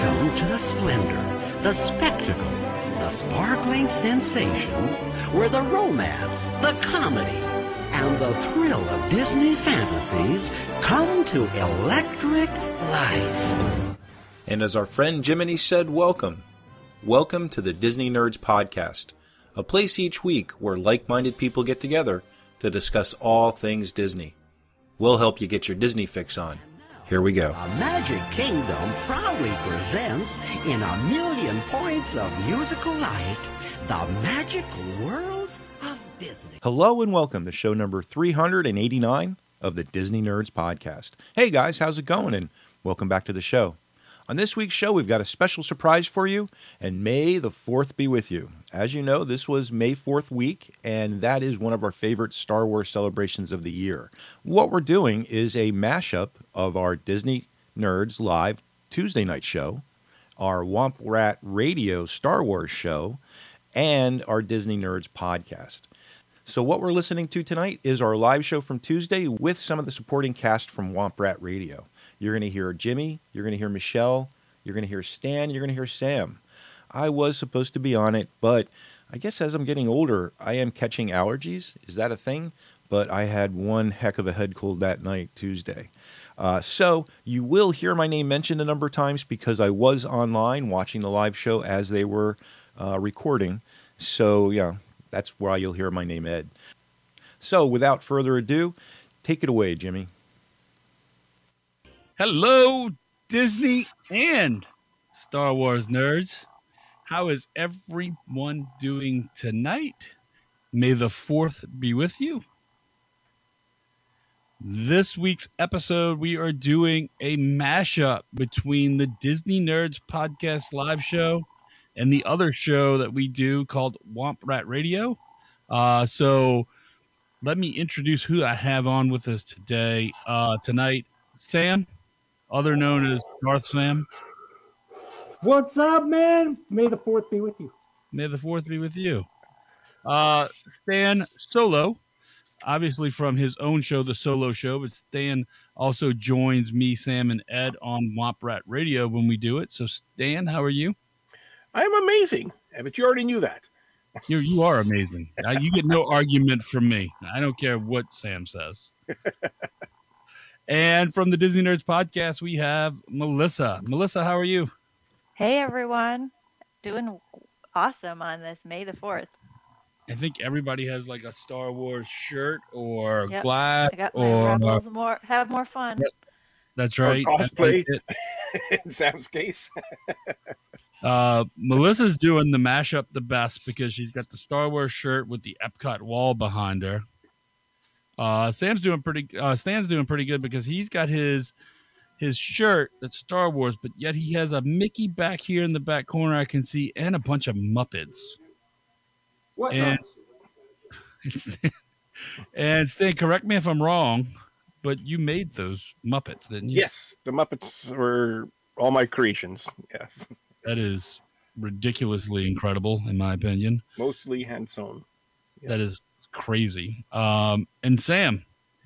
Welcome to the splendor, the spectacle, the sparkling sensation, where the romance, the comedy, and the thrill of Disney fantasies come to electric life. And as our friend Jiminy said, welcome. Welcome to the Disney Nerds Podcast, a place each week where like-minded people get together to discuss all things Disney. We'll help you get your Disney fix on. Here we go. A Magic Kingdom proudly presents, in a million points of musical light, the magical worlds of Disney. Hello and welcome to show number 389 of the Disney Nerds Podcast. Hey guys, how's it going? And welcome back to the show. On this week's show, we've got a special surprise for you, and May the 4th be with you. As you know, this was May 4th week, and that is one of our favorite Star Wars celebrations of the year. What we're doing is a mashup of our Disney Nerds Live Tuesday night show, our Womp Rat Radio Star Wars show, and our Disney Nerds Podcast. So what we're listening to tonight is our live show from Tuesday with some of the supporting cast from Womp Rat Radio. You're going to hear Jimmy, you're going to hear Michelle, you're going to hear Stan, you're going to hear Sam. I was supposed to be on it, but I guess as I'm getting older, I am catching allergies. Is that a thing? But I had one heck of a head cold that night, Tuesday. So you will hear my name mentioned a number of times because I was online watching the live show as they were recording. So yeah, that's why you'll hear my name, Ed. So without further ado, take it away, Jimmy. Hello, Disney and Star Wars nerds. How is everyone doing tonight? May the 4th be with you. This week's episode, we are doing a mashup between the Disney Nerds Podcast live show and the other show that we do called Womp Rat Radio. So let me introduce who I have on with us tonight. Sam, other known as Darth Sam. What's up, man? May the 4th be with you. May the 4th be with you. Stan Solo, obviously from his own show, The Solo Show, but Stan also joins me, Sam, and Ed on Womp Rat Radio when we do it. So, Stan, how are you? I am amazing, but you already knew that. You are amazing. You get no argument from me. I don't care what Sam says. And from the Disney Nerds Podcast, we have Melissa. Melissa, how are you? Hey, everyone. Doing awesome on this May the 4th. I think everybody has like a Star Wars shirt or Yep. glass. I got my Rebels have more fun. Yep. That's right. Or cosplay in Sam's case. Melissa's doing the mashup the best because she's got the Star Wars shirt with the Epcot wall behind her. Stan's doing pretty good because he's got his shirt that's Star Wars, but yet he has a Mickey back here in the back corner I can see, and a bunch of Muppets. What? And Stan, correct me if I'm wrong, but you made those Muppets, didn't you? Yes, the Muppets were all my creations. Yes, That is ridiculously incredible, in my opinion. mostly hand sewn. Yeah. That is crazy. And Sam,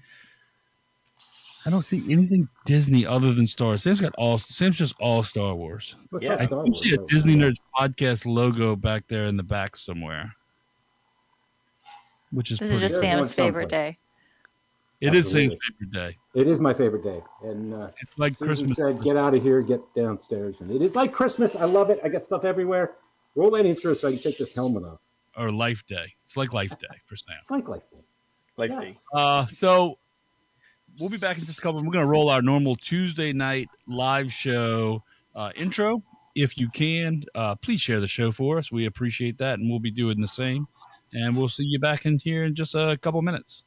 I don't see anything Disney other than Star Wars. Sam's just all Star Wars. What's Yeah, up, I Star do Wars, see a though? Disney Nerds Podcast logo back there in the back somewhere, which is This is pretty. just There's one Sam's favorite someplace. day. It is Sam's Absolutely. favorite day. It is my favorite day. And It's like Susan Christmas. said, get out of here, get downstairs. And it is like Christmas. I love it. I got stuff everywhere. Roll that intro so I can take this helmet off. Or Life Day. It's like Life Day for Sam. It's like life. Like Yeah. the So we'll be back in just a couple. We're going to roll our normal Tuesday night live show intro. If you can, please share the show for us. We appreciate that, and we'll be doing the same. And we'll see you back in here in just a couple minutes.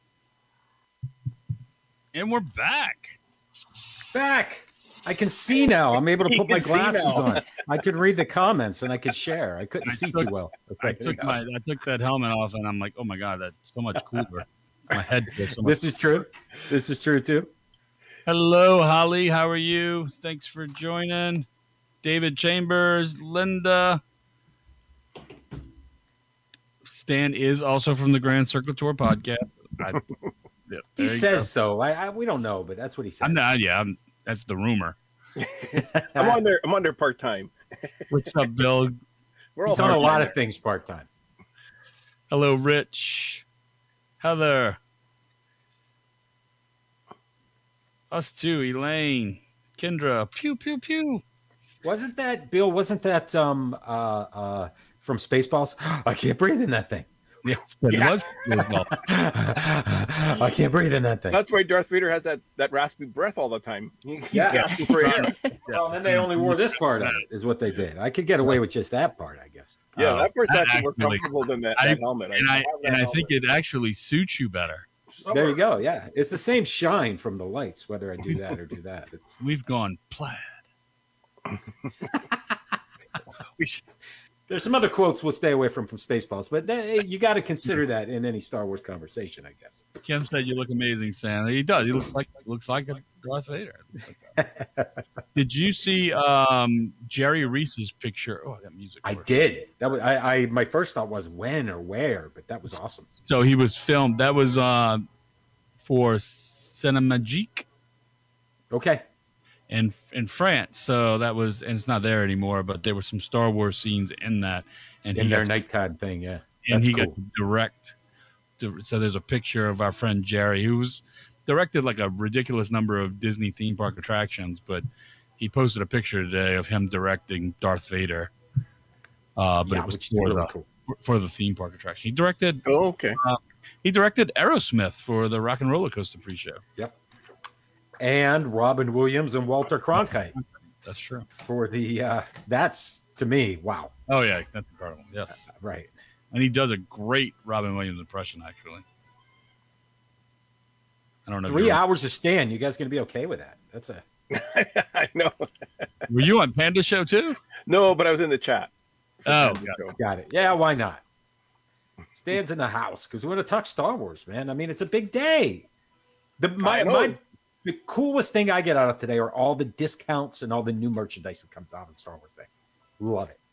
And we're back. Back. I can see now. I'm able to You put my can see glasses now. on. I could read the comments and I could share. I couldn't see too well. I took that helmet off, and I'm like, oh my god, that's so much cooler. My head feels so much. This is true. This is true too. Hello, Holly. How are you? Thanks for joining. David Chambers, Linda. Stan is also from the Grand Circle Tour podcast. He says so. We don't know, but that's what he says. I'm not. Yeah, that's the rumor. I'm on there part time. What's up, Bill? He's on a lot of things part time. Hello, Rich. Heather. Us too, Elaine. Kendra. Pew, pew, pew. Wasn't that Bill? Wasn't that from Spaceballs? I can't breathe in that thing. Yeah, it was. I can't breathe in that thing. That's why Darth Vader has that raspy breath all the time. He's Yeah. gasping for air. Well, then they only wore this part of it, is what they did. I could get away with just that part, I guess. Yeah, that part's actually more Actually, comfortable than that helmet. And I think it actually suits you better. There you go. Yeah, it's the same shine from the lights, whether I do that or do that. We've gone plaid. There's some other quotes we'll stay away from Spaceballs, but you got to consider that in any Star Wars conversation, I guess. Kim said you look amazing, Sam. He does. He looks like a Darth Vader. Did you see Jerry Reese's picture? Oh, I got music. I did. That was I. My first thought was when or where, but that was awesome. So he was filmed. That was for Cinemagique Okay. in France. So that was, and it's not there anymore. But there were some Star Wars scenes in that, and In he their got to, nighttime thing, yeah. and That's he cool. got to direct. So there's a picture of our friend Jerry, who's directed like a ridiculous number of Disney theme park attractions, but he posted a picture today of him directing Darth Vader. But Yeah, it was which is really cool. for the theme park attraction. He directed. Oh, okay. He directed Aerosmith for the Rock and Roller Coaster pre-show. Yep. And Robin Williams and Walter Cronkite That's true. for the that's to me, wow. Oh yeah, that's incredible. Yes, Right. and he does a great Robin Williams impression. Actually, I don't know. if 3 you're- hours of stand. You guys gonna be okay with that? That's a I know. Were you on Panda Show too? No, but I was in the chat. Oh, got it. Yeah, why not? Stands in the house because we're gonna talk Star Wars, man. I mean, it's a big day. I know. The coolest thing I get out of today are all the discounts and all the new merchandise that comes out on Star Wars Day. Love it.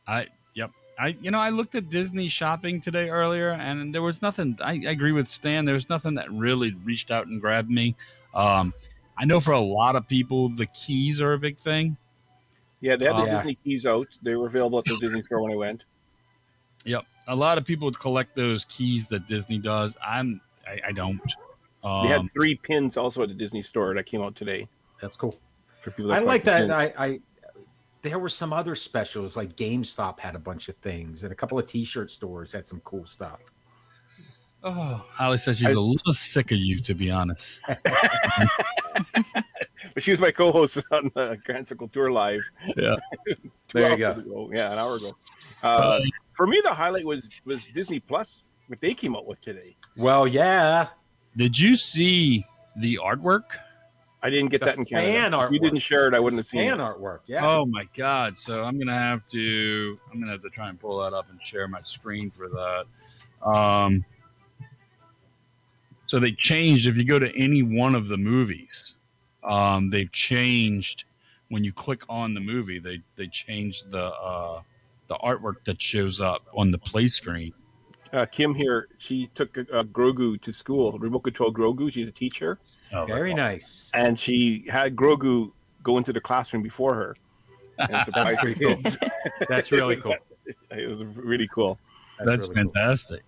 I looked at Disney shopping today earlier, and there was nothing. I agree with Stan. There was nothing that really reached out and grabbed me. I know for a lot of people, the keys are a big thing. Yeah, they had the Yeah. Disney keys out. They were available at the Disney store when I went. Yep, a lot of people collect those keys that Disney does. I don't. They had 3 pins also at the Disney store that came out today That's cool. for people. I That like collect that. the pins. There were some other specials, like GameStop had a bunch of things, and a couple of T-shirt stores had some cool stuff. Oh, Holly says she's a little sick of you, to be honest. But she was my co-host on the Grand Circle Tour Live. Yeah. 2 There you hours ago. Yeah, an hour ago. For me, the highlight was Disney Plus, what they came out with today. Well, yeah, Did you see the artwork? I didn't get The that in Canada. fan If you artwork. didn't share it, I wouldn't have seen fan it. artwork. Yeah. Oh my God! So I'm gonna have to try and pull that up and share my screen for that. So they changed. If you go to any one of the movies, they've changed. When you click on the movie, they changed the artwork that shows up on the play screen. Kim here, she took Grogu to school, remote control Grogu. She's a teacher. Oh, Very nice. And she had Grogu go into the classroom before her. And surprise her kids. That's really cool. It was really cool. That's really cool. fantastic.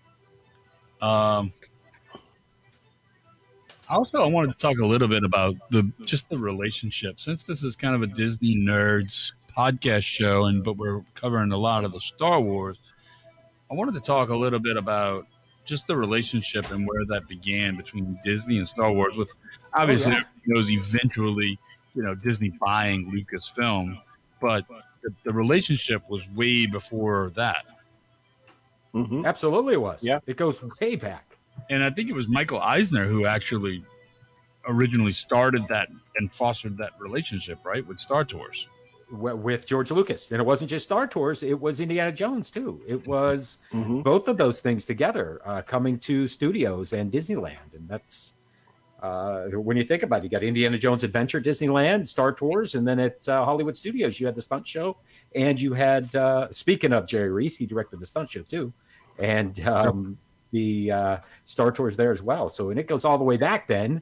Also, I wanted to talk a little bit about the relationship, since this is kind of a Disney Nerds podcast show, but we're covering a lot of the Star Wars. I wanted to talk a little bit about just the relationship and where that began between Disney and Star Wars. With obviously, everybody knows eventually, Disney buying Lucasfilm, but the relationship was way before that. Mm-hmm. Absolutely was. Yeah. It goes way back. And I think it was Michael Eisner who actually originally started that and fostered that relationship, right, with Star Tours. With George Lucas. And it wasn't just Star Tours, it was Indiana Jones too. It was Mm-hmm. both of those things together, coming to studios and Disneyland. And that's when you think about it, you got Indiana Jones Adventure, Disneyland, Star Tours, and then at Hollywood Studios, you had the stunt show. And you had, speaking of Jerry Reese, he directed the stunt show too. And the Star Tours there as well. So, and it goes all the way back then.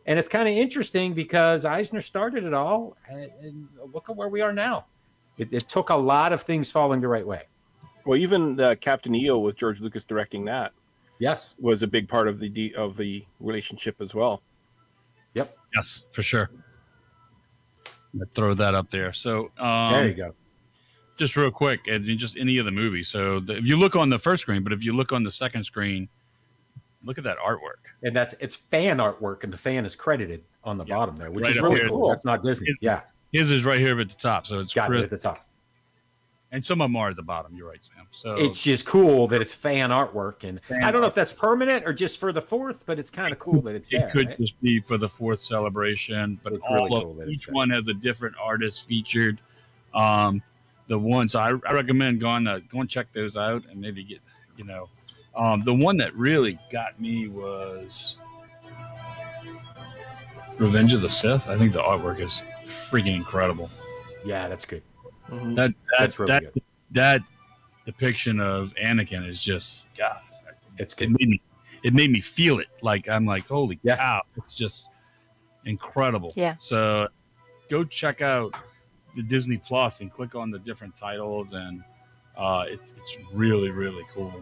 And it's kind of interesting because Eisner started it all, and look at where we are now. It took a lot of things falling the right way. Well, even Captain EO with George Lucas directing that Yes. was a big part of the relationship as well. Yep. Yes, for sure. I'd throw that up there. So There you go. just real quick, and just any of the movies. So if you look on the first screen, but if you look on the second screen, look at that artwork. And it's fan artwork, and the fan is credited on the bottom there, which Right is up really here. cool. That's not Disney. It's- His is right here at the top, so it's Got it Chris, at the top. and some of them are at the bottom. You're right, Sam. So It's just cool that it's fan artwork, and I don't know if that's permanent or just for the 4th, but it's kind of cool that it's it there. could right? just be for the 4th celebration, but It's all really of cool that it's each there. one has a different artist featured. The one, so I recommend going check those out and maybe get, the one that really got me was Revenge of the Sith. I think the artwork is freaking incredible. Yeah, that's good. That's really good. that depiction of Anakin is just, God, It's it good. made me feel it. Like I'm like, holy Yeah. cow, it's just incredible. Yeah. So go check out the Disney Plus and click on the different titles, and it's really, really cool.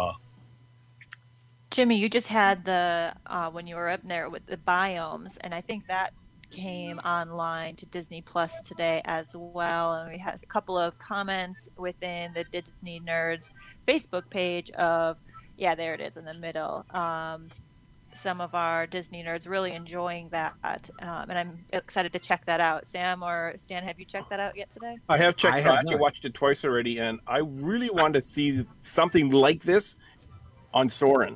Jimmy, you just had the when you were up there with the biomes, and I think that came online to Disney Plus today as well. And we had a couple of comments within the Disney Nerds Facebook page of, yeah, there it is in the middle. Some of our Disney nerds really enjoying that, and I'm excited to check that out. Sam or Stan, have you checked that out yet today? I have checked. I I have actually not. watched it twice already, and I really want to see something like this on Soren.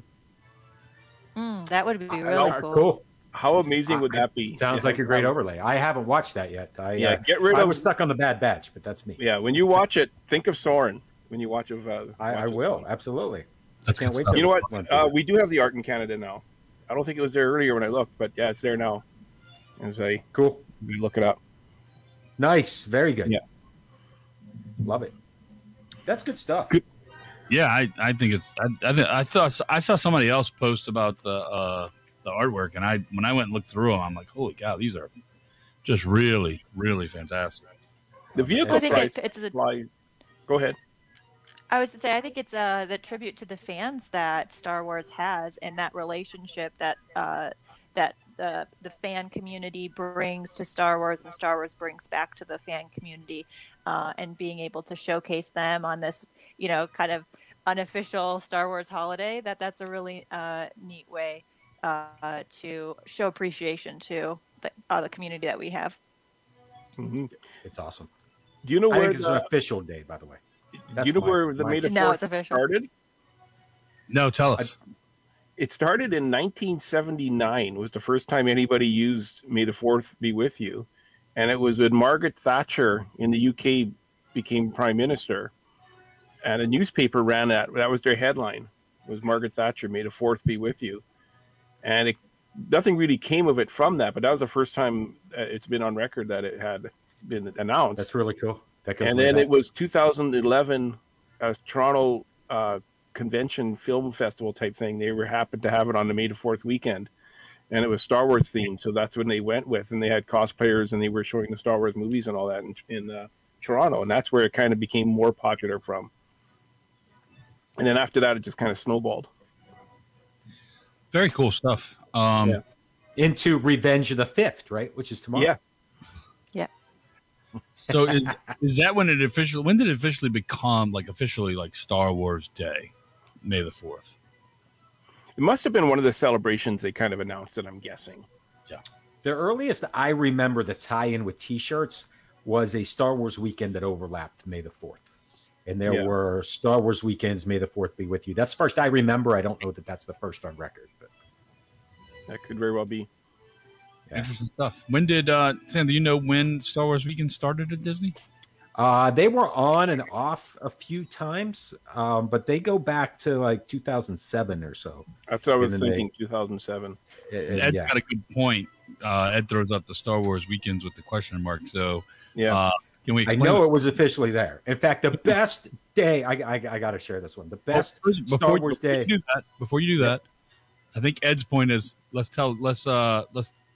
That would be really cool. How amazing would that be? Sounds like a great overlay. I haven't watched that yet. Get rid I of. was stuck on the Bad Batch, but that's me. Yeah, when you watch it, think of Soren. When you watch of, I will absolutely. That's Can't good wait stuff. to- You know One what? for We do have the art in Canada now. I don't think it was there earlier when I looked, but yeah, it's there now. As I Cool. look it up. Nice. Very good. Yeah. Love it. That's good stuff. Yeah, I think it's. I thought I saw somebody else post about the artwork, and when I went and looked through them, I'm like, holy cow, these are just really, really fantastic. The vehicle I think price. it's a Fly. Go ahead. I was to say, I think it's the tribute to the fans that Star Wars has, and that relationship that that the fan community brings to Star Wars, and Star Wars brings back to the fan community, and being able to showcase them on this, kind of unofficial Star Wars holiday. That's a really neat way to show appreciation to the community that we have. Mm-hmm. It's awesome. Do you know I where think it's an official day, by the way. do you know where the my- May the No, 4th it's official. started? No, tell us. It started in 1979. Was the first time anybody used "May the 4th be with you," and it was when Margaret Thatcher in the UK became prime minister, and a newspaper ran that. That was their headline. Was Margaret Thatcher, "May the 4th be with you," and nothing really came of it from that. But that was the first time it's been on record that it had been announced. That's really cool. That goes And way then back. it was 2011 Toronto Convention Film Festival type thing. They happened to have it on the May the 4th weekend, and it was Star Wars themed. So that's when they went with, and they had cosplayers, and they were showing the Star Wars movies and all that in Toronto, and that's where it kind of became more popular from. And then after that, it just kind of snowballed. Very cool stuff. Yeah. into Revenge of the 5th, right? Which is tomorrow. Yeah. So is that when when did it officially become officially Star Wars Day, May the 4th? It must have been one of the celebrations they kind of announced it, I'm guessing. The earliest I remember the tie-in with T-shirts was a Star Wars weekend that overlapped May the 4th. And there Yeah. were Star Wars weekends, May the 4th be with you. That's the first I remember. I don't know that that's the first on record. But That could very well be. Yeah. Interesting stuff. When did Sam? Do you know when Star Wars Weekend started at Disney? they were on and off a few times, but they go back to 2007 or so. That's what I was And then thinking, 2007. Ed's Yeah. got a good point. Ed throws up the Star Wars Weekends with the question mark. So Yeah. can we? I Explain know it was officially there. In fact, the best day, I got to share this one. The best Star Wars day. Before you do that, I think Ed's point is let's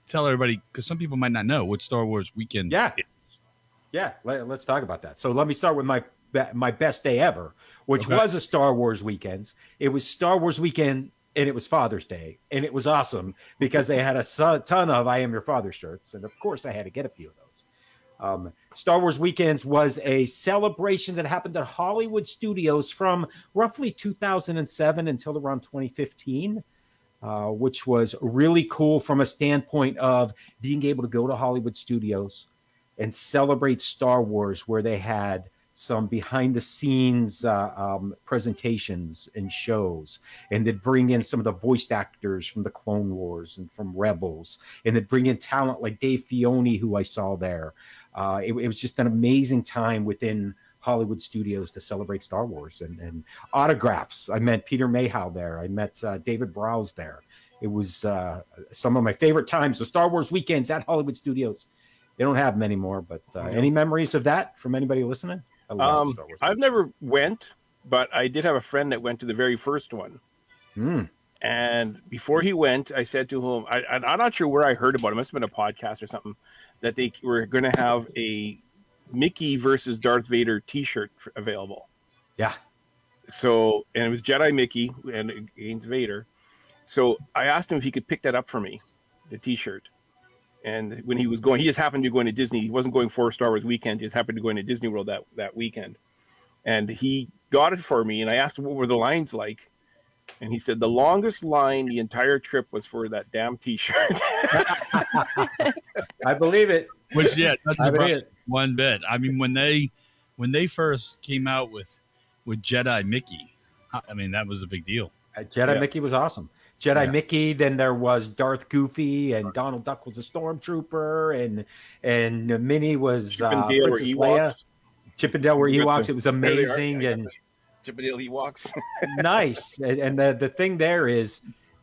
tell everybody, because some people might not know what Star Wars Weekend Yeah. is. Yeah, let's talk about that. So let me start with my best day ever, which Okay. was a Star Wars weekend. It was Star Wars weekend, and it was Father's Day, and it was awesome because they had a ton of "I Am Your Father" shirts, and of course I had to get a few of those. Star Wars Weekends was a celebration that happened at Hollywood Studios from roughly 2007 until around 2015. Which was really cool from a standpoint of being able to go to Hollywood Studios and celebrate Star Wars, where they had some behind the scenes presentations and shows, and they'd bring in some of the voice actors from the Clone Wars and from Rebels, and they'd bring in talent like Dave Filoni, who I saw there. It was just an amazing time within Hollywood Studios to celebrate Star Wars, and autographs. I met Peter Mayhew there. I met David Browse there. It was some of my favorite times. The Star Wars weekends at Hollywood Studios. They don't have them anymore, but any memories of that from anybody listening? I love Star Wars. I've never went, but I did have a friend that went to the very first one. And before he went, I said to him, I'm not sure where I heard about it. It must have been a podcast or something, that they were going to have a Mickey versus Darth Vader T-shirt available. Yeah. So, and it was Jedi Mickey and against Vader. So I asked him if he could pick that up for me, the T-shirt. And when he was going, he just happened to be going to Disney. He wasn't going for Star Wars weekend. He just happened to go into Disney World that weekend. And he got it for me. And I asked him, what were the lines like? And he said the longest line the entire trip was for that damn T-shirt. I believe it. Which, yeah, that's I believe it. one bit. I mean, when they first came out with Jedi Mickey, I mean, that was a big deal. Jedi Mickey was awesome. Jedi Mickey, then there was Darth Goofy, and Donald Duck was a stormtrooper, and Minnie was Chip and Dale Princess were Leia. Ewoks. Chip and Dale were Ewoks. It was amazing and Chip and Dale Ewoks. nice. And the thing there is,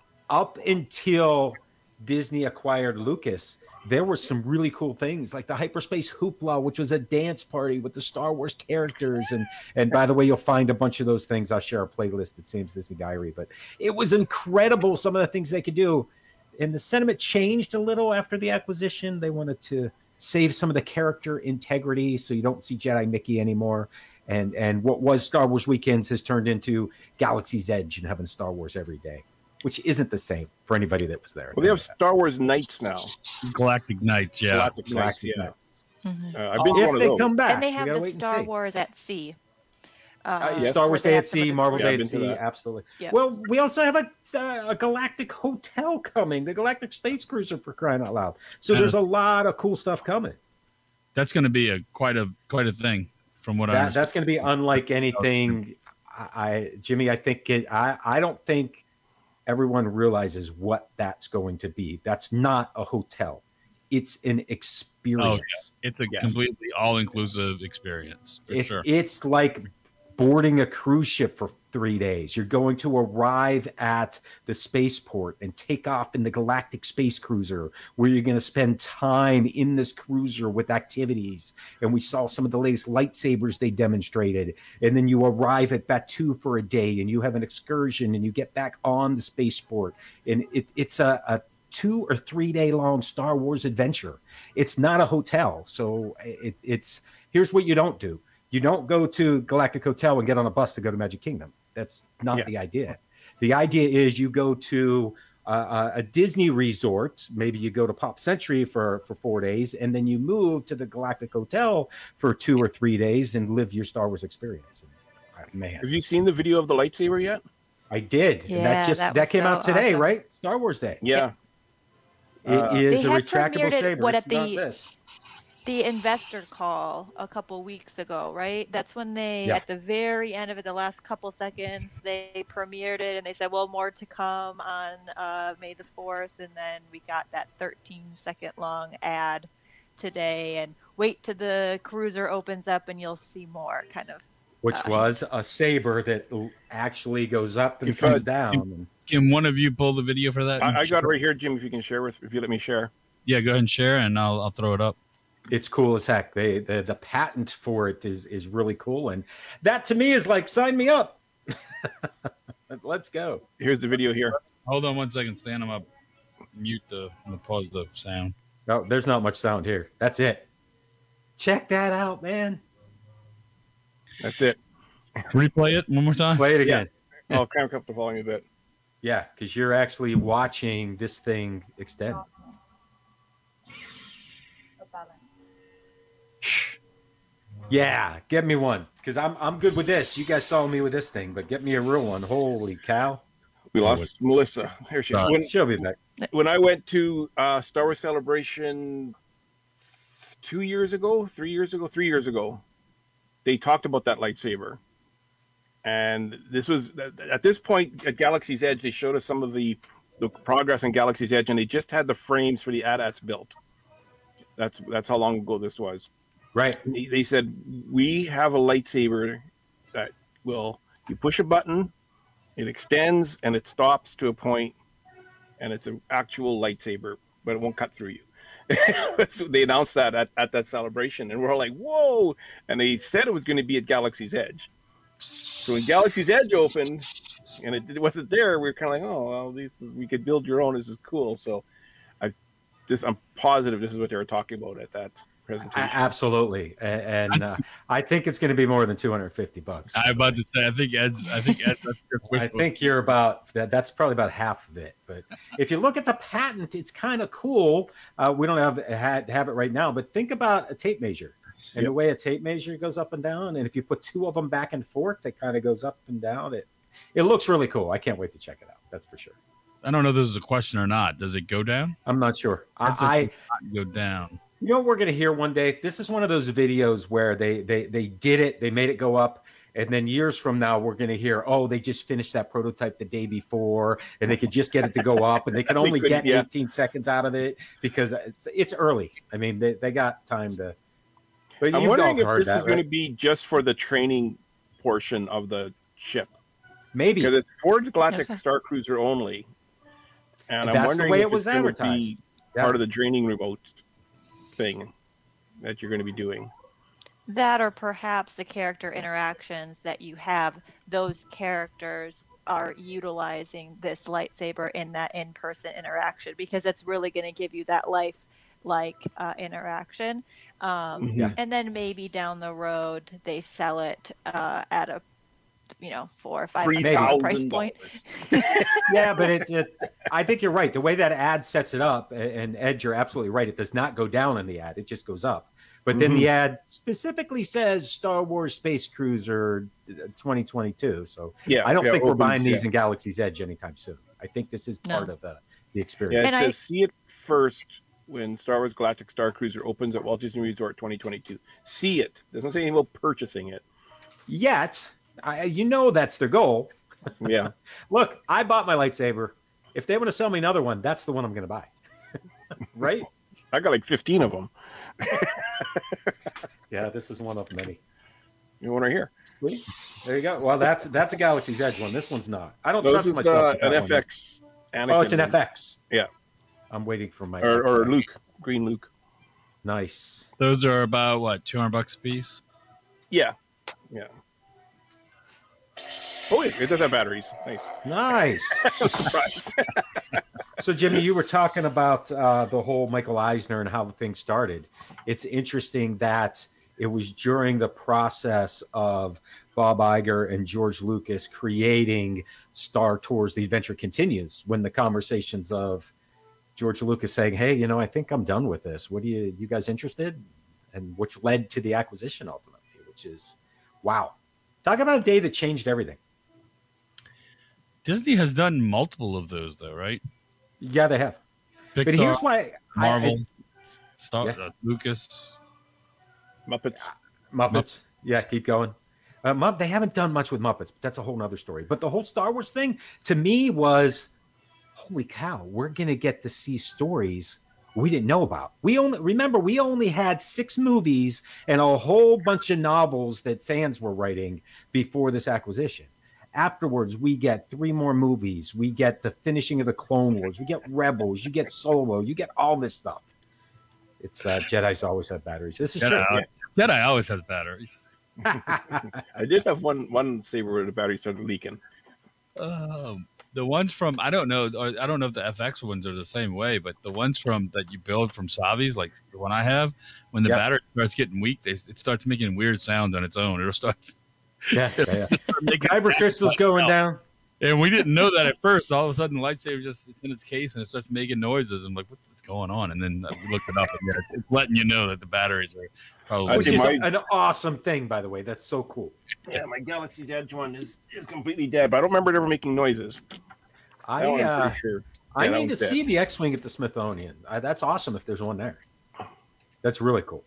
up until Disney acquired Lucas, there were some really cool things like the Hyperspace Hoopla, which was a dance party with the Star Wars characters. And by the way, you'll find a bunch of those things. I'll share a playlist at Sam's Disney Diary. But it was incredible, some of the things they could do. And the sentiment changed a little after the acquisition. They wanted to save some of the character integrity so you don't see Jedi Mickey anymore. And what was Star Wars Weekends has turned into Galaxy's Edge and having Star Wars every day, which isn't the same for anybody that was there. Well, they have Star Wars Nights now. Galactic Nights, yeah. Galactic Nights, Galactic yeah. Nights. I've been to If one of they those. come back, And they we have gotta the wait and Star see. Wars at Sea. Yes. Star Wars where they Day have at some of Sea, the- Marvel Yeah, I've Day at been to Sea, that. absolutely. Yep. Well, we also have a Galactic Hotel coming, the Galactic Space Cruiser, for crying out loud. So there's a lot of cool stuff coming. That's going to be quite a thing, from what I understand. That's going to be unlike anything. Jimmy, I think I don't think everyone realizes what that's going to be. That's not a hotel. It's an experience. It's a completely all-inclusive experience, for sure. It's like boarding a cruise ship for 3 days. You're going to arrive at the spaceport and take off in the Galactic Space Cruiser, where you're going to spend time in this cruiser with activities. And we saw some of the latest lightsabers they demonstrated. And then you arrive at Batuu for a day, and you have an excursion, and you get back on the spaceport. And it's a 2 or 3 day long Star Wars adventure. It's not a hotel. So it's here's what you don't do. You don't go to Galactic Hotel and get on a bus to go to Magic Kingdom. That's not the idea. The idea is you go to a Disney resort. Maybe you go to Pop Century for 4 days, and then you move to the Galactic Hotel for 2 or 3 days and live your Star Wars experience. Man, Have you seen the video of the lightsaber yet? I did. Yeah, and that that was came so out today, awesome. right? Star Wars Day. Yeah. It is They a had retractable premiered it, saber. what, It's at not the- this. The investor call a couple weeks ago, right? That's when they, Yeah. at the very end of it, the last couple seconds, they premiered it and they said, well, more to come on May the 4th. And then we got that 13-second long ad today. And wait till the cruiser opens up and you'll see more, kind of. Which was a saber that actually goes up and If comes I- down. Can one of you pull the video for that? I got it right here, Jim, if you can share if you let me share. Yeah, go ahead and share, and I'll throw it up. It's cool as heck. The patent for it is really cool, and that to me is like, sign me up. Let's go. Here's the video here. Hold on one second. Stand them up. mute pause the sound. No, there's not much sound here. That's it. Check that out, man. That's it. Replay it one more time. Play it again. I'll crank up the volume a bit. Yeah, because you're actually watching this thing extend. Yeah, get me one because I'm good with this. You guys saw me with this thing, but get me a real one. Holy cow! We lost Melissa. Here she is. She'll be back. When I went to Star Wars Celebration 3 years ago, they talked about that lightsaber. And this was at this point at Galaxy's Edge. They showed us some of the progress in Galaxy's Edge, and they just had the frames for the AT-ATs built. That's how long ago this was. Right. They said we have a lightsaber that you push a button, it extends and it stops to a point, and it's an actual lightsaber, but it won't cut through you. So they announced that at that celebration, and we're all like, "Whoa!" And they said it was going to be at Galaxy's Edge. So when Galaxy's Edge opened and it wasn't there, we were kind of like, "Oh, well, we could build your own. This is cool." So I'm positive this is what they were talking about at that presentation. Absolutely, and I think it's going to be more than $250. I'm about to say, I think Ed's. I think you're about that. That's probably about half of it. But if you look at the patent, it's kind of cool. We don't have it right now, but think about a tape measure and the way a tape measure goes up and down. And if you put two of them back and forth, it kind of goes up and down. It looks really cool. I can't wait to check it out. That's for sure. I don't know if this is a question or not. Does it go down? I'm not sure. I go down. You know what we're going to hear one day? This is one of those videos where they did it. They made it go up. And then years from now, we're going to hear, oh, they just finished that prototype the day before, and they could just get it to go up, and they can only get 18 seconds out of it because it's early. I mean, they got time to. But I'm wondering if this is going to be just for the training portion of the ship. Maybe. Because it's Forge Galactic Star Cruiser only. And I'm wondering if it's going to be part of the training remote thing that you're going to be doing. That, or perhaps the character interactions that you have, those characters are utilizing this lightsaber in that in-person interaction, because it's really going to give you that life-like interaction. And then maybe down the road they sell it at a $400 or $500 price point. Yeah, but I think you're right. The way that ad sets it up, and Ed, you're absolutely right. It does not go down in the ad; it just goes up. But then the ad specifically says Star Wars Space Cruiser 2022. So I don't think we're buying these in Galaxy's Edge anytime soon. I think this is part of the experience. Yeah, it says see it first when Star Wars Galactic Star Cruiser opens at Walt Disney Resort 2022. See it. Doesn't say anything about purchasing it yet. That's their goal. Yeah. Look, I bought my lightsaber. If they want to sell me another one, that's the one I'm going to buy. Right? I got like 15 of them. Yeah, this is one of many. You want to hear? Sweet. There you go. Well, that's a Galaxy's Edge one. This one's not. I don't trust myself. An FX. Oh, it's an FX. Yeah. I'm waiting for my or Luke, green Luke. Nice. Those are about what, $200 a piece? Yeah. Oh, wait, it does have batteries. Nice. Surprise. So, Jimmy, you were talking about the whole Michael Eisner and how the thing started. It's interesting that it was during the process of Bob Iger and George Lucas creating Star Tours, The Adventure Continues, when the conversations of George Lucas saying, hey, I think I'm done with this. What you guys interested? And which led to the acquisition ultimately, which is, wow. Talk about a day that changed everything. Disney has done multiple of those, though, right? Yeah, they have. Pixar, but here's why Marvel, Lucas, Muppets. Yeah, keep going. They haven't done much with Muppets, but that's a whole nother story. But the whole Star Wars thing, to me, was, holy cow, we're going to get to see stories we didn't know about. We only had 6 movies and a whole bunch of novels that fans were writing before this acquisition. Afterwards, we get 3 more movies. We get the finishing of the Clone Wars. We get Rebels. You get Solo. You get all this stuff. It's Jedi's always have batteries. This is true. Jedi always has batteries. I did have one saber where the battery started leaking. The ones from I don't know if the FX ones are the same way, but the ones from that you build from Savi's, like the one I have, when the battery starts getting weak, it starts making weird sounds on its own. It starts Kyber crystals going down. And we didn't know that at first. All of a sudden, the lightsaber it's in its case and it starts making noises. I'm like, what's going on? And then we looked it up, and it's letting you know that the batteries are probably. Which is an awesome thing, by the way. That's so cool. Yeah, my Galaxy's Edge one is completely dead, but I don't remember it ever making noises. I'm pretty sure. I need to see the X-wing at the Smithsonian. That's awesome if there's one there. That's really cool.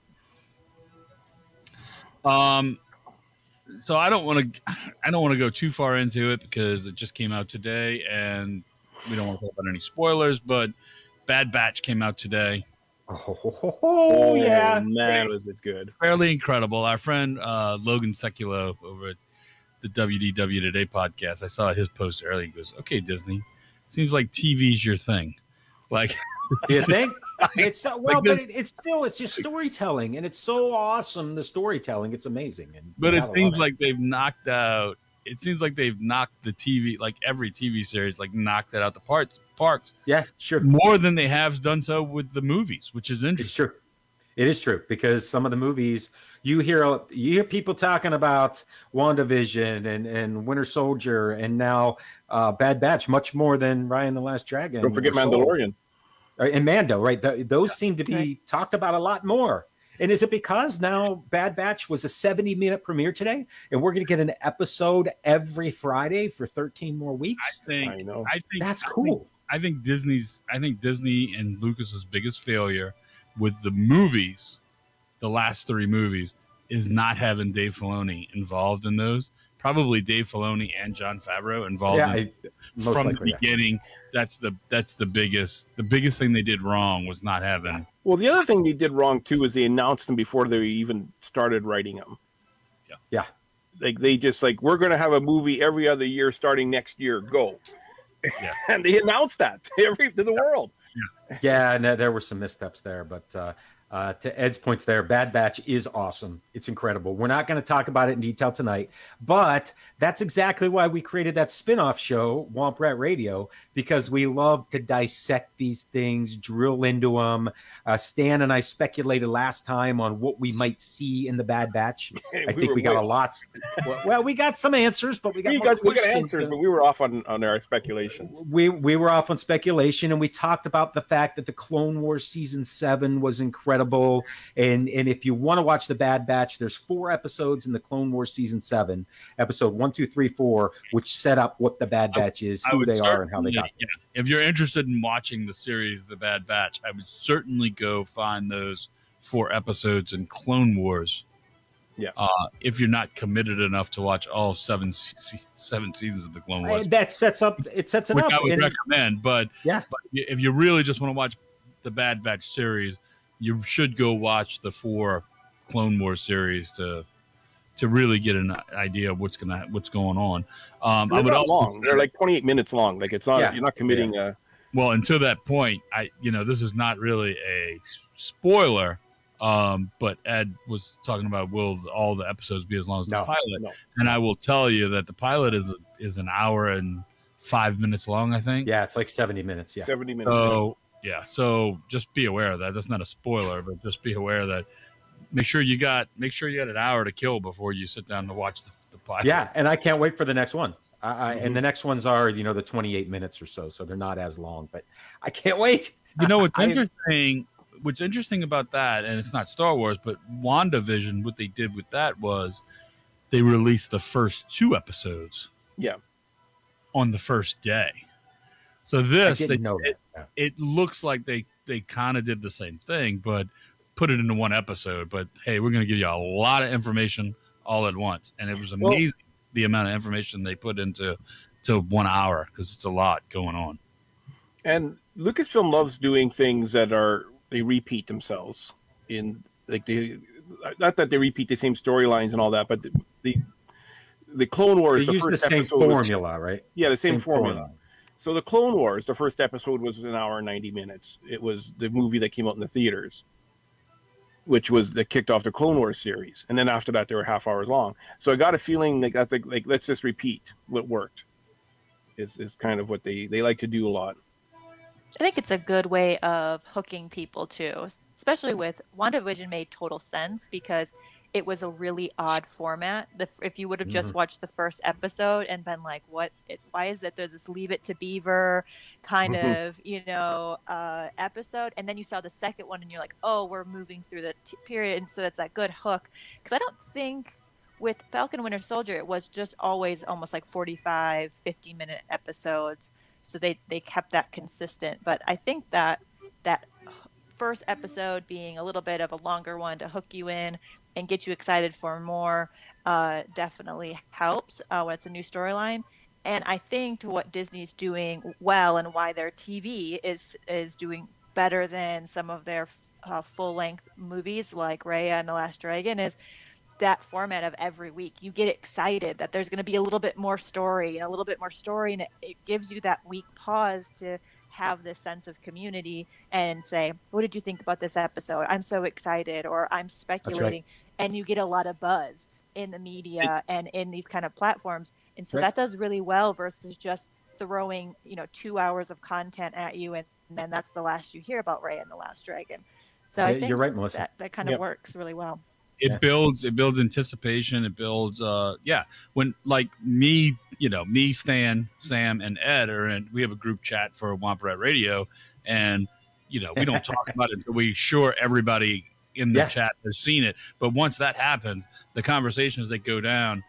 So I don't want to go too far into it because it just came out today, and we don't want to talk about any spoilers. But Bad Batch came out today. Oh yeah, man, was it good? Fairly incredible. Our friend Logan Sekulow over at the WDW Today podcast, I saw his post earlier. He goes, "Okay, Disney, seems like TV's your thing." Like, you think? It's not, well, but it's just storytelling, and it's so awesome. The storytelling, it's amazing. But it seems like they've knocked out. It seems like they've knocked the TV, like every TV series, like knocked it out the parks. Yeah, sure. More than they have done so with the movies, which is interesting. It's true. It is true because some of the movies you hear people talking about WandaVision and Winter Soldier and now Bad Batch much more than Raya and the Last Dragon. Don't forget Mandalorian. And Mando, right? Those seem to be talked about a lot more. And is it because now Bad Batch was a 70-minute premiere today, and we're going to get an episode every Friday for 13 more weeks? I think that's cool. I think Disney and Lucas's biggest failure with the movies, the last 3 movies, is not having Dave Filoni involved in those. Probably Dave Filoni and Jon Favreau involved from the beginning. Yeah. That's the biggest thing they did wrong was not having. Well, the other thing they did wrong too is they announced them before they even started writing them. Yeah. Like they just we're going to have a movie every other year starting next year. Go. Yeah. And they announced that to the world. Yeah, and there were some missteps there, but to Ed's points there, Bad Batch is awesome. It's incredible. We're not going to talk about it in detail tonight, but that's exactly why we created that spin-off show, Womp Rat Radio, because we love to dissect these things, drill into them. Stan and I speculated last time on what we might see in the Bad Batch. I think we got a lot. Well, we got some answers, but we got answers, but we were off on our speculations. We were off on speculation, and we talked about the fact that the Clone Wars Season 7 was incredible. And if you want to watch the Bad Batch, there's 4 episodes in the Clone Wars Season 7, episode 1, 2, 3, 4, which set up what the Bad Batch is, who they are, and how they got there. If you're interested in watching the series The Bad Batch, I would certainly go find those 4 episodes in Clone Wars. Yeah. If you're not committed enough to watch all 7 seasons of the Clone Wars, that sets it up. I would recommend, but if you really just want to watch the Bad Batch series, you should go watch the 4 Clone Wars series to really get an idea of what's going on. They're not long. They're like 28 minutes long. Like it's not you're not committing. Well, until that point, this is not really a spoiler. But Ed was talking about will all the episodes be as long as the pilot? No. And I will tell you that the pilot is an hour and 5 minutes long. I think. Yeah, it's like 70 minutes. Yeah, 70 minutes. So. Yeah, so just be aware of that. That's not a spoiler, but just be aware that make sure you got an hour to kill before you sit down to watch the pilot. Yeah, and I can't wait for the next one. And the next ones are the 28 minutes or so they're not as long, but I can't wait. What's interesting? What's interesting about that, and it's not Star Wars, but WandaVision. What they did with that was they released the first 2 episodes. Yeah. On the first day. So this, it looks like they kind of did the same thing, but put it into one episode. But hey, we're going to give you a lot of information all at once, and it was amazing the amount of information they put into 1 hour because it's a lot going on. And Lucasfilm loves doing things that they repeat themselves in not that they repeat the same storylines and all that, but the Clone Wars. They use the same formula, right? Yeah, the same formula. So the Clone Wars, the first episode was an hour and 90 minutes. It was the movie that came out in the theaters, which was that kicked off the Clone Wars series. And then after that, they were half hours long. So I got a feeling like let's just repeat what worked. is kind of what they like to do a lot. I think it's a good way of hooking people too, especially with WandaVision made total sense because it was a really odd format. If you would have just watched the first episode and been like, why is it there's this Leave It to Beaver kind of, episode. And then you saw the second one and you're like, oh, we're moving through the period. And so that's that good hook. Because I don't think with Falcon Winter Soldier, it was just always almost like 45, 50-minute episodes. So they kept that consistent. But I think that first episode being a little bit of a longer one to hook you in and get you excited for more definitely helps when it's a new storyline. And I think what Disney's doing well and why their TV is doing better than some of their full-length movies like Raya and the Last Dragon is that format of every week. You get excited that there's going to be a little bit more story, and it gives you that week pause to have this sense of community and say, what did you think about this episode? I'm so excited, or I'm speculating. Right. And you get a lot of buzz in the media and in these kind of platforms. And so that does really well versus just throwing, 2 hours of content at you. And then that's the last you hear about Raya and the Last Dragon. So I think you're right, Melissa. That kind of works really well. It builds anticipation. It builds, when like me, Stan, Sam, and Ed are in, we have a group chat for Womp Rat Radio, and, we don't talk about it until we sure everybody in the chat has seen it. But once that happens, the conversations that go down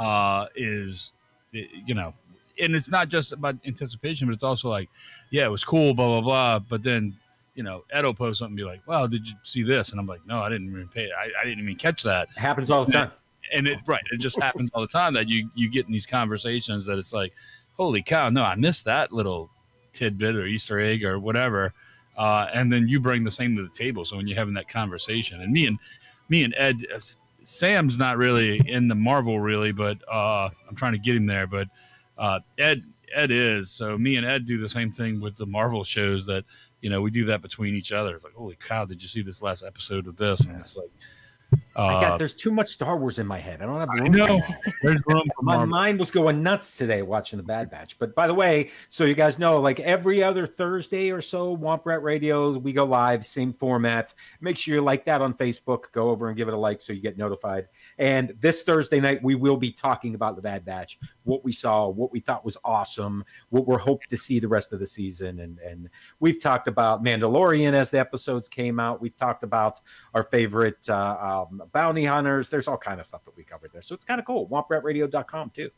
and it's not just about anticipation, but it's also like, yeah, it was cool, blah, blah, blah. But then, Ed will post something and be like, well, did you see this? And I'm like, no, I didn't even I didn't even catch that. It happens all the time. And it just happens all the time that you get in these conversations that it's like, holy cow, no, I missed that little tidbit or Easter egg or whatever. And then you bring the same to the table. So when you're having that conversation, and me and Ed, Sam's not really in the Marvel really, but I'm trying to get him there. But Ed is. So me and Ed do the same thing with the Marvel shows that, we do that between each other. It's like, holy cow, did you see this last episode of this? And it's like, there's too much Star Wars in my head. I don't have room. No, there's room for my mind was going nuts today watching the Bad Batch. But by the way, so you guys know, like every other Thursday or so, Womp Rat Radio, we go live, same format. Make sure you like that on Facebook. Go over and give it a like so you get notified. And this Thursday night, we will be talking about the Bad Batch, what we saw, what we thought was awesome, what we're hoping to see the rest of the season. And we've talked about Mandalorian as the episodes came out. We've talked about our favorite bounty hunters. There's all kind of stuff that we covered there. So it's kind of cool. WompRatRadio.com too.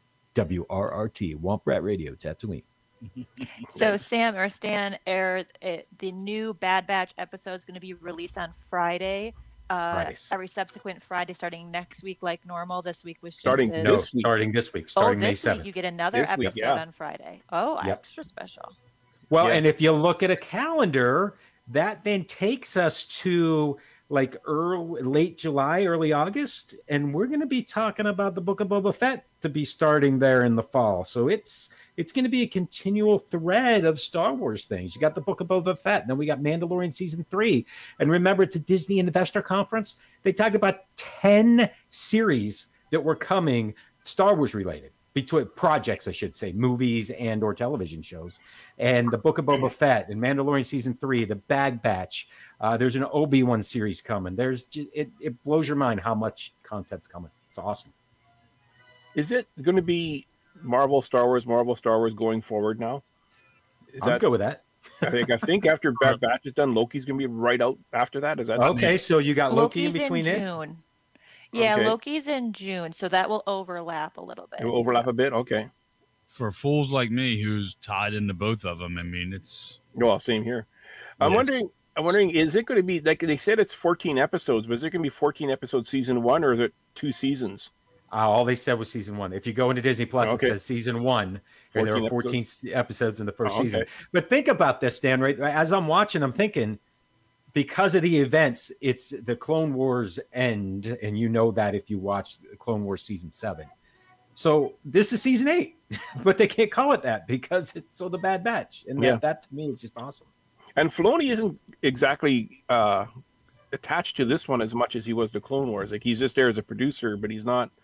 WRRT, Womp Rat Radio, Tatooine. So Sam or Stan, the new Bad Batch episode is going to be released on Friday. Every subsequent Friday starting next week like normal. This week was just starting this week. Starting May 7th. Week you get another episode on Friday. Extra special. Well, and if you look at a calendar, that then takes us to like late July, early August, and we're going to be talking about the Book of Boba Fett to be starting there in the fall. So it's going to be a continual thread of Star Wars things. You got the Book of Boba Fett, and then we got Mandalorian Season 3. And remember, at the Disney Investor Conference, they talked about 10 series that were coming Star Wars related, between projects, I should say, movies and or television shows. And the Book of Boba Fett and Mandalorian Season 3, the Bad Batch. There's an Obi-Wan series coming. It blows your mind how much content's coming. It's awesome. Is it going to be Marvel Star Wars going forward now? I'm good with that. I think after Bad Batch is done, Loki's going to be right out after that. Is that okay? So you got Loki in between it. Yeah, okay. Loki's in June, so that will overlap a little bit. It will overlap a bit. Okay. For fools like me, who's tied into both of them, I mean, it's same here. I'm wondering, is it going to be like they said it's 14 episodes, but is it going to be 14 episodes season 1, or is it 2 seasons? All they said was season 1. If you go into Disney Plus, it says season 1, and there are 14 episodes in the first season. But think about this, Dan. Right as I'm watching, I'm thinking, because of the events, it's the Clone Wars end, and you know that if you watch Clone Wars season 7. So this is season 8, but they can't call it that because it's the Bad Batch, and that to me is just awesome. And Filoni isn't exactly attached to this one as much as he was to Clone Wars. Like he's just there as a producer, but he's not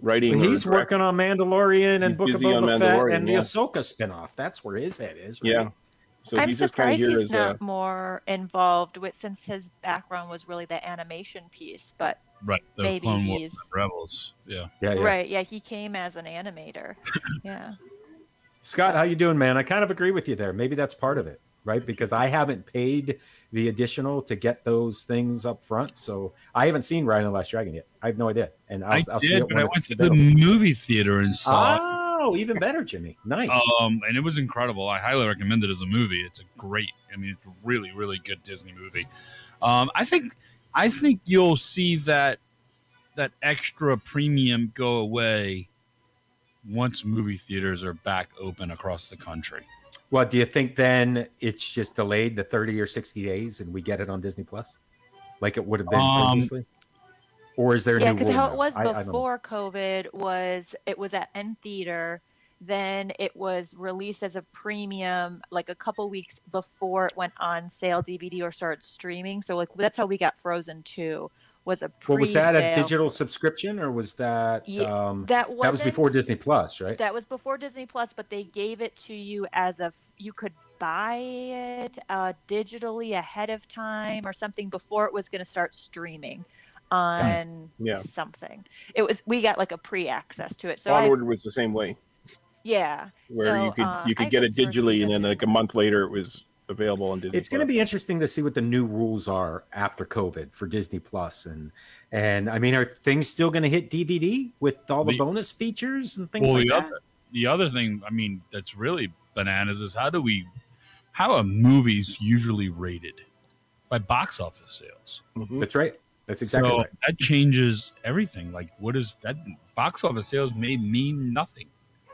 writing. Well, he's working on Mandalorian and He's Book of busy on Boba Fett Mandalorian, and the yeah. Ahsoka spinoff. That's where his head is, right? Yeah. So I'm he's just kind of surprised here he's as not more involved with, since his background was really the animation piece. But Right. The maybe Clone Wars he's and Rebels. Yeah. Yeah, yeah. right. Yeah, he came as an animator. Yeah. Scott, how you doing, man? I kind of agree with you there. Maybe that's part of it, right? Because I haven't paid the additional to get those things up front, so I haven't seen Ryan and the Last Dragon yet. I have no idea, and I'll see did, it but when I it's went to the available. movie theater and saw it. Oh, even better, Jimmy. Nice. And it was incredible. I highly recommend it as a movie. It's it's a really, really good Disney movie. I think you'll see that extra premium go away once movie theaters are back open across the country. Well, do you think then it's just delayed the 30 or 60 days and we get it on Disney Plus, like it would have been previously? Or is there a Yeah, new because rule how now? it was I don't know. before COVID was it was at End Theater, then it was released as a premium like a couple weeks before it went on sale DVD or started streaming. So like that's how we got Frozen 2 was a Well, was pre-sale. that a digital subscription or was that Yeah, that was before Disney Plus, right? That was before Disney Plus, but they gave it to you as you could buy it digitally ahead of time or something before it was going to start streaming on something. We got like a pre-access to it. So Onward was the same way, yeah, where so, you could get it digitally, and then like a month later it was available on Disney. It's going to be interesting to see what the new rules are after COVID for Disney Plus, and I mean, are things still going to hit DVD with all the bonus features and things like that? The other thing, I mean, that's really bananas is how are movies usually rated? By box office sales. Mm-hmm. That's right. That's exactly right. That changes everything. Like, what is that? Box office sales may mean nothing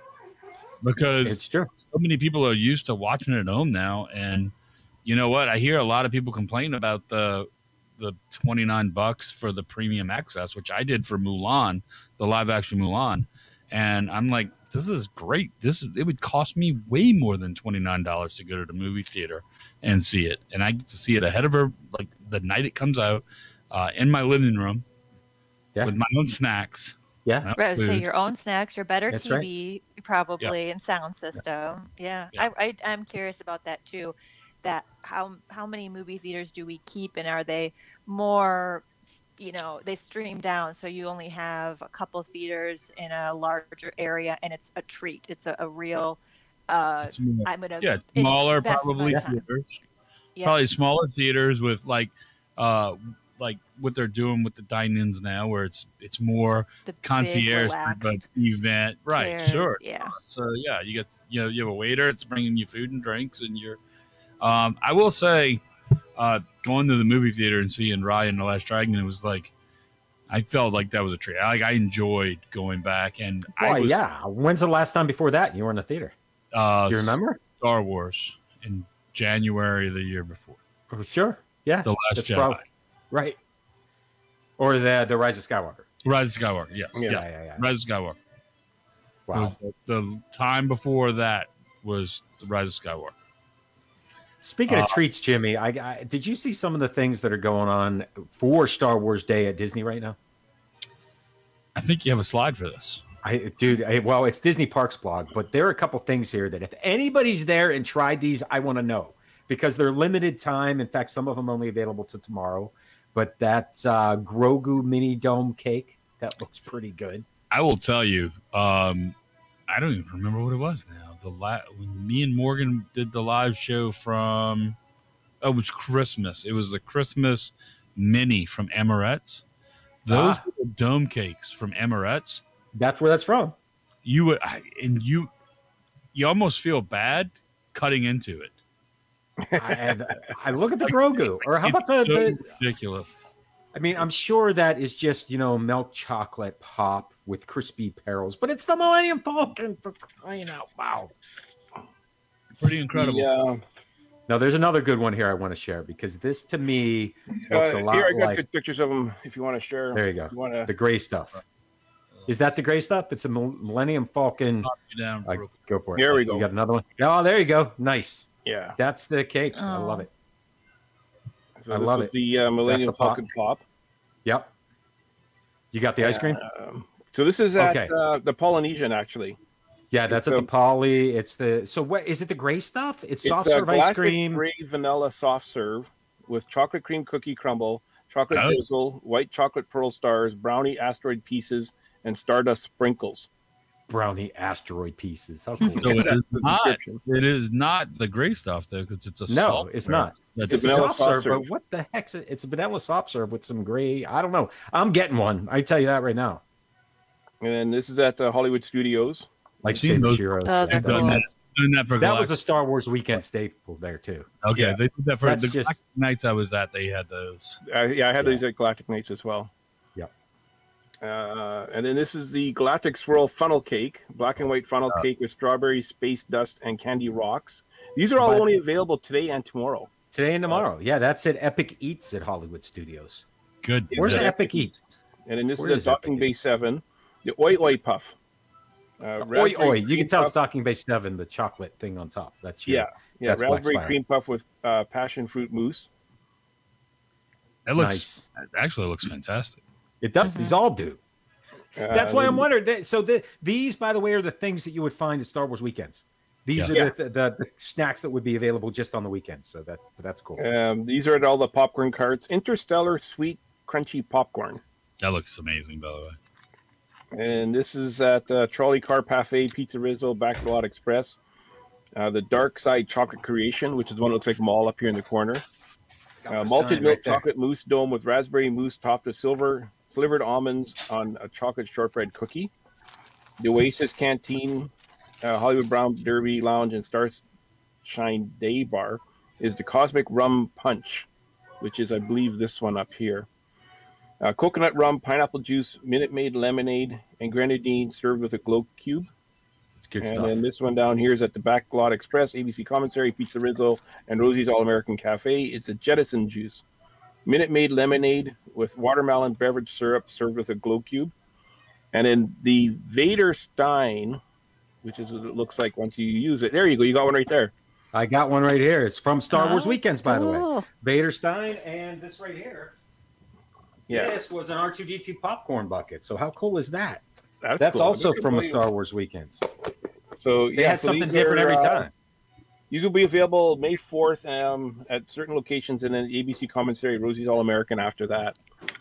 because It's true. so many people are used to watching it at home now. And you know what? I hear a lot of people complain about the $29 for the premium access, which I did for Mulan, the live action Mulan. And I'm like, this is great. It would cost me way more than $29 to go to the movie theater and see it. And I get to see it ahead of her, like the night it comes out, in my living room with my own snacks. Yeah. Right, so your own snacks, your better That's TV probably, and sound system. Yeah. I'm curious about that too. That how many movie theaters do we keep, and are they more, they stream down, so you only have a couple theaters in a larger area, and it's a treat. It's a real. Smaller probably theaters. Yeah. Probably smaller theaters with like what they're doing with the dine-ins now, where it's more the concierge but event, right? Chairs, sure. Yeah. So you get you have a waiter that's bringing you food and drinks, and you're. I will say, going to the movie theater and seeing Ryan and the Last Dragon, it was like, I felt like that was a treat. I enjoyed going back, and When's the last time before that you were in the theater? Do you remember? Star Wars in January of the year before. Oh, sure. Yeah. The Last Jedi. Right. Or the Rise of Skywalker. Rise of Skywalker. Yeah. Rise of Skywalker. Wow. The time before that was the Rise of Skywalker. Speaking of treats, Jimmy, did you see some of the things that are going on for Star Wars Day at Disney right now? I think you have a slide for this. Well, it's Disney Parks blog, but there are a couple things here that if anybody's there and tried these, I want to know, because they're limited time. In fact, some of them only available to tomorrow. But that Grogu mini dome cake, that looks pretty good. I will tell you, I don't even remember what it was now. When me and Morgan did the live show it was Christmas. It was the Christmas mini from Emirates. Those were dome cakes from Emirates. That's where that's from. You almost feel bad cutting into it. I look at the Grogu, or how about the ridiculous? I mean, I'm sure that is just milk chocolate pop with crispy pearls, but it's the Millennium Falcon, for crying out loud! Pretty incredible. Yeah. Now, there's another good one here I want to share, because this to me looks a lot here I got like good pictures of them if you want to share. There you go. The gray stuff. Is that the gray stuff? It's a Millennium Falcon. Go for it. Here we go. You got another one? Oh, there you go. Nice. Yeah. That's the cake. I love it. So I love it. The Millennium Falcon pop. Yep. You got the ice cream? So this is at Okay. the Polynesian, actually. Yeah, that's at the Poly. It's the what is it? The gray stuff? It's soft serve ice Galactic cream. Gray vanilla soft serve with chocolate cream cookie crumble, chocolate Oh. drizzle, white chocolate pearl stars, brownie asteroid pieces, and stardust sprinkles. Brownie asteroid pieces. How cool. So it That's is the not. description. It is not the gray stuff though, because it's a No, salt it's serve. not. That's It's a vanilla soft soft serve, serve. but what the heck's it? It's a vanilla soft serve with some gray. I don't know. I'm getting one. I tell you that right now. And then this is at Hollywood Studios. Like I've seen say the those. churros. Those are I've done cool. that. Doing that for That Galactic. was a Star Wars weekend staple there too. Okay, Yeah. they did that for That's the just- Galactic nights I was at. They had those. I had Yeah. these at Galactic Nights as well. Yep. And then this is the Galactic Swirl funnel cake, black and white funnel cake with strawberry, space dust, and candy rocks. These are all But- only available today and tomorrow. Today and tomorrow. Yeah, that's at Epic Eats at Hollywood Studios. Good. Where's that- Epic Eats? And then this Where is is the Docking Epic Bay 7, the Oi Oi Puff. Oi, Raspberry oi. You cream can tell puff- Stocking Base 7, the chocolate thing on top. That's your, Yeah, that's Black raspberry Spire. cream puff with passion fruit mousse. It looks Nice. it actually looks fantastic. It does. These all do. That's why I'm Um, wondering. So these, by the way, are the things that you would find at Star Wars weekends. These Yeah. are the snacks that would be available just on the weekends. So that's cool. These are at all the popcorn carts. Interstellar sweet crunchy popcorn. That looks amazing, by the way. And this is at Trolley Car Parfait, Pizza Rizzo, Backlot Express. The Dark Side Chocolate Creation, which is the one that looks like mall up here in the corner. Malted milk chocolate mousse dome with raspberry mousse topped with slivered almonds on a chocolate shortbread cookie. The Oasis Canteen, Hollywood Brown Derby Lounge, and Starshine Day Bar is the Cosmic Rum Punch, which is, I believe, this one up here. Coconut rum, pineapple juice, Minute Maid lemonade, and grenadine served with a glow cube. It's good And stuff. then this one down here is at the Backlot Express, ABC Commissary, Pizza Rizzo, and Rosie's All American Cafe. It's a Jettison juice. Minute Maid lemonade with watermelon beverage syrup served with a glow cube. And then the Vader Stein, which is what it looks like once you use it. There you go. You got one right there. I got one right here. It's from Star Wars Oh, Weekends, by the way. cool. Vader Stein, and this right here. Yeah, This was an R2D2 popcorn bucket. So how cool is that? that's cool. also Look at from a what Star Wars Weekends. So They yeah, had so something these different are, every time. These will be available May 4th at certain locations, and then ABC Commissary, Rosie's All American after that.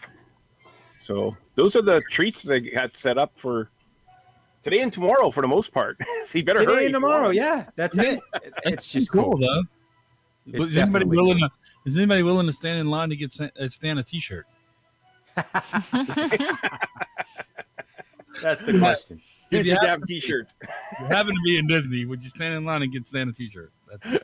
So those are the treats they had set up for today and tomorrow for the most part. So you better Today hurry. and tomorrow, yeah. That's it. It's just cool. though. It's But definitely is anybody willing to stand in line to get Stan a T-shirt? That's the question. Here's If your you damn T-shirt. If you happen to be in Disney, would you stand in line and get Stan a T-shirt? That's,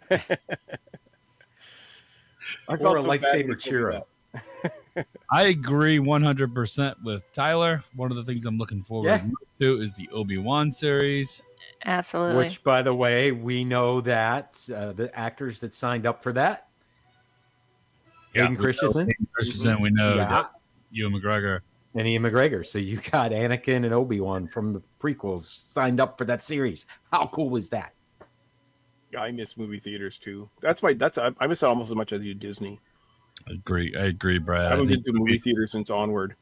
I Or a so bad when lightsaber you told me churro. that. I agree 100% with Tyler. One of the things I'm looking forward Yeah. to is the Obi-Wan series. Absolutely. Which, by the way, we know that the actors that signed up for that, Hayden Christensen, Hayden Christensen, we know Yeah. that Ewan McGregor. and Ian McGregor. So you got Anakin and Obi-Wan from the prequels signed up for that series. How cool is that? I miss movie theaters too. I miss it almost as much as you Disney. I agree, Brad. I haven't I been think to movie theaters since Onward.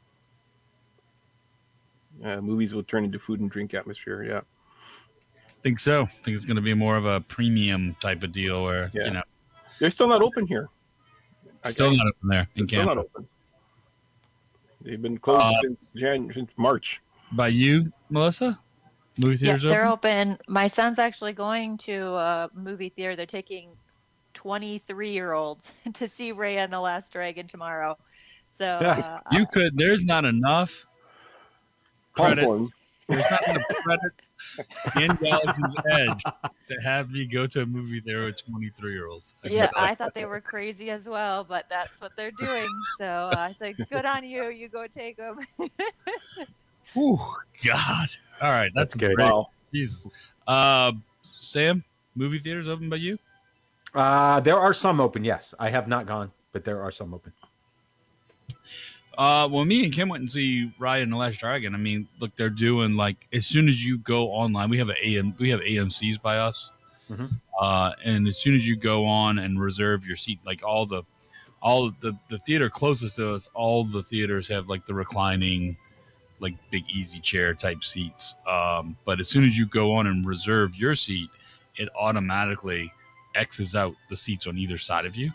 Movies will turn into food and drink atmosphere. Yeah. so. I think it's going to be more of a premium type of deal where, Yeah. you know, They're still not open here. still not open there in They're still not Canada. open. They've been closed since March. By you, Melissa? Movie Yeah, theaters they're open? open. My son's actually going to a movie theater. They're taking 23-year-olds to see Raya and the Last Dragon tomorrow. So You could. There's not enough credit. Popcorn. There's not enough credit in Galaxy's Edge to have me go to a movie there with 23-year-olds. yeah, I thought they were crazy as well, but that's what they're doing. So I said, "Good on you. You go take them." Whew, God. All right, that's good. great. Wow. Jesus. Sam, movie theaters open by you? There are some open, yes. I have not gone, but there are some open. Well, me and Kim went and see Raya and the Last Dragon. I mean, look, they're doing like as soon as you go online, we have AMC's by us, and as soon as you go on and reserve your seat, like all the theater closest to us, all the theaters have like the reclining like big easy chair type seats. But as soon as you go on and reserve your seat, it automatically X's out the seats on either side of you,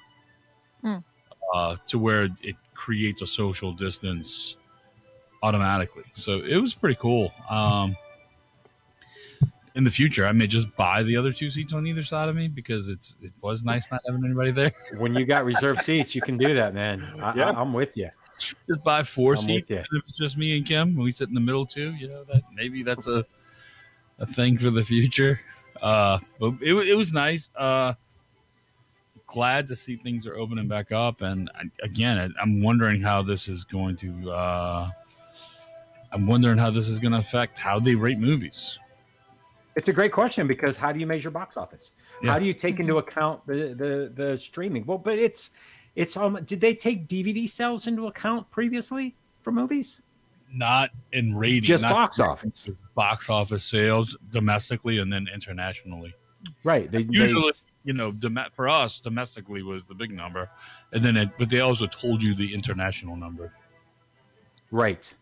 to where it creates a social distance automatically. So it was pretty cool. In the future, I may just buy the other two seats on either side of me, because it was nice not having anybody there. When you got reserved seats, you can do that, man. I'm with you. Just buy 4 I'm seats. with you. If it's just me and Kim, and we sit in the middle too, that's a thing for the future. But it was nice. Glad to see things are opening back up, and I'm wondering how this is going to. I'm wondering how this is going to affect how they rate movies. It's a great question, because how do you measure box office? Yeah. How do you take into account the streaming? Well, but it's did they take DVD sales into account previously for movies? Not in rating, Just not box office. Box office sales domestically and then internationally. Right. They Usually, for us, domestically was the big number, and then but they also told you the international number. Right.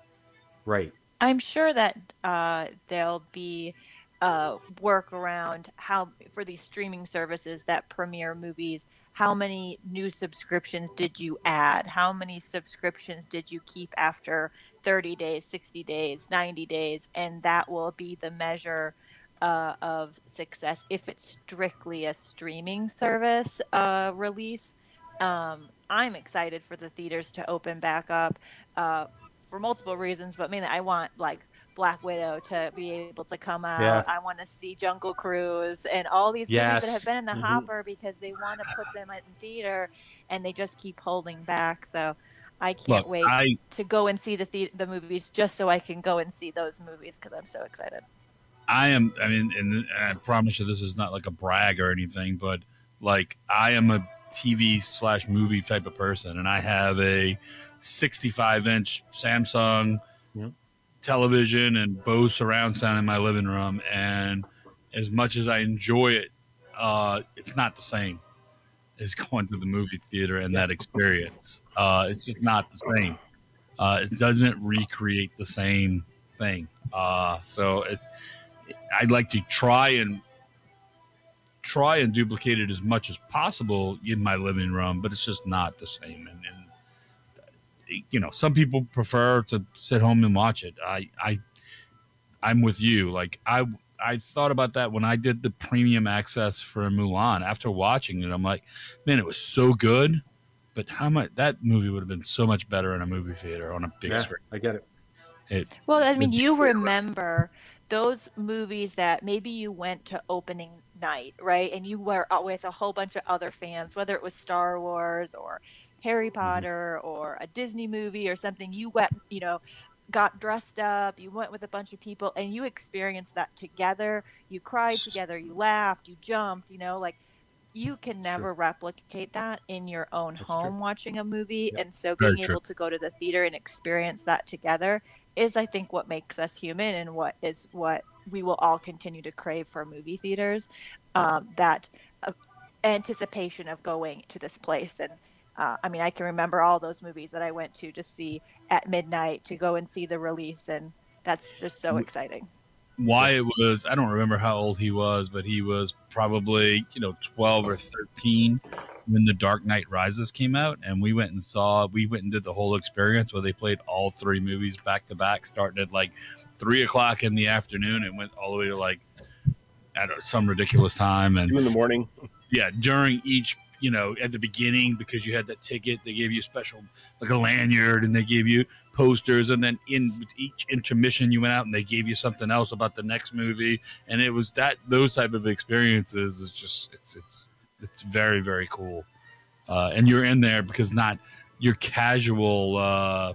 I'm sure that there'll be work around how, for these streaming services that premiere movies, how many new subscriptions did you add? How many subscriptions did you keep after 30 days, 60 days, 90 days? And that will be the measure of success if it's strictly a streaming service release. I'm excited for the theaters to open back up for multiple reasons, but mainly I want Black Widow to be able to come out. Yeah. I want to see Jungle Cruise and all these movies that have been in the hopper, because they want to put them in theater, and they just keep holding back. So I can't wait to go and see the movies, just so I can go and see those movies, because I'm so excited. And I promise you this is not like a brag or anything, but I am a TV/movie type of person, and I have a 65-inch Samsung television and Bose surround sound in my living room, and as much as I enjoy it, it's not the same as going to the movie theater and that experience. It's just not the same. It doesn't recreate the same thing. So I'd like to try and duplicate it as much as possible in my living room, but it's just not the same. And some people prefer to sit home and watch it. I'm with you. I thought about that when I did the premium access for Mulan. After watching it, I'm like, man, it was so good, but how much that movie would have been so much better in a movie theater on a big screen. I get it. Well, I mean, you remember those movies that maybe you went to opening night, right? And you were with a whole bunch of other fans, whether it was Star Wars or Harry Potter or a Disney movie or something. You went, got dressed up, you went with a bunch of people, and you experienced that together. You cried together, you laughed, you jumped, you can never replicate that in your own home watching a movie. And so being able to go to the theater and experience that together is, I think, what makes us human, and what we will all continue to crave for movie theaters, that anticipation of going to this place. And I can remember all those movies that I went to see at midnight to go and see the release, and that's just so exciting. Wyatt was, I don't remember how old he was, but he was probably 12 or 13 when The Dark Knight Rises came out, and we went and did the whole experience where they played all 3 movies back to back, starting at 3:00 in the afternoon and went all the way to some ridiculous time, and 2 in the morning. Yeah, during each, at the beginning, because you had that ticket, they gave you a special, a lanyard, and they gave you posters, and then in each intermission you went out and they gave you something else about the next movie, and it was those type of experiences is just it's very, very cool. And you're in there because not your casual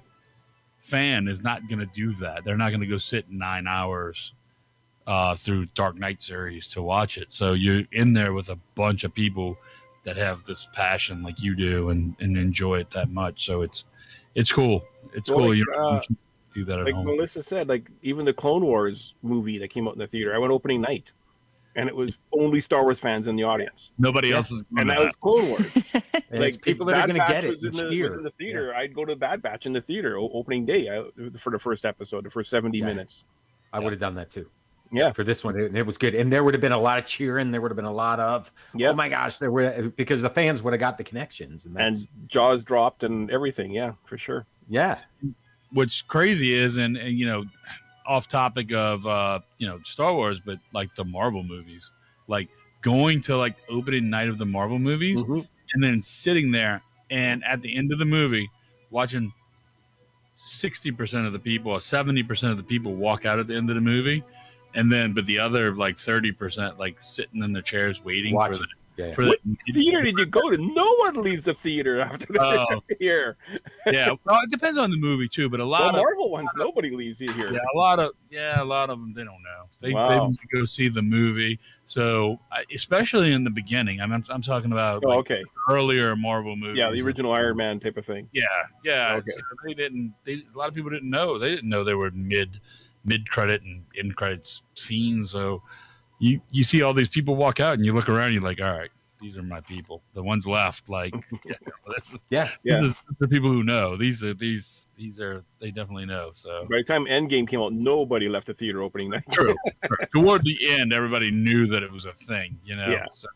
fan is not going to do that. They're not going to go sit 9 hours through Dark Knight series to watch it. So you're in there with a bunch of people that have this passion like you do and enjoy it that much. So it's cool. It's cool. You can do that at home. Melissa said, even the Clone Wars movie that came out in the theater, I went opening night. and it was only Star Wars fans in the audience. Nobody else is going And to that was Clone Wars. And it's people that are going to get it. Was in the theater. Yeah. I'd go to Bad Batch in the theater opening day for the first episode, the first 70 minutes. I would have done that too. Yeah, for this one, it was good, and there would have been a lot of cheering. There would have been a lot of, oh my gosh, there were, because the fans would have got the connections, and jaws dropped and everything. Yeah, for sure. Yeah. What's crazy is, and off topic of Star Wars, but like the Marvel movies, like going to like opening night of the Marvel movies, and then sitting there, and at the end of the movie, watching 60% of the people or 70% of the people walk out at the end of the movie. And then, but the other like 30%, like sitting in their chairs waiting for the. For what theater did you go to? No one leaves the theater after the year. Yeah, well, it depends on the movie too. But a lot of Marvel ones, nobody leaves you here. Yeah, a lot of them they don't know. They need to go see the movie. So especially in the beginning, I'm talking about earlier Marvel movies. Yeah, the original Iron Man type of thing. Yeah. Okay. So a lot of people didn't know. They didn't know they were mid credit and end credits scenes. So you see all these people walk out and you look around and you're like, all right, these are my people. The ones left, like, this is the people who know. These are they definitely know. So by the time Endgame came out, nobody left the theater opening night. True. Toward the end, everybody knew that it was a thing, Yeah. So,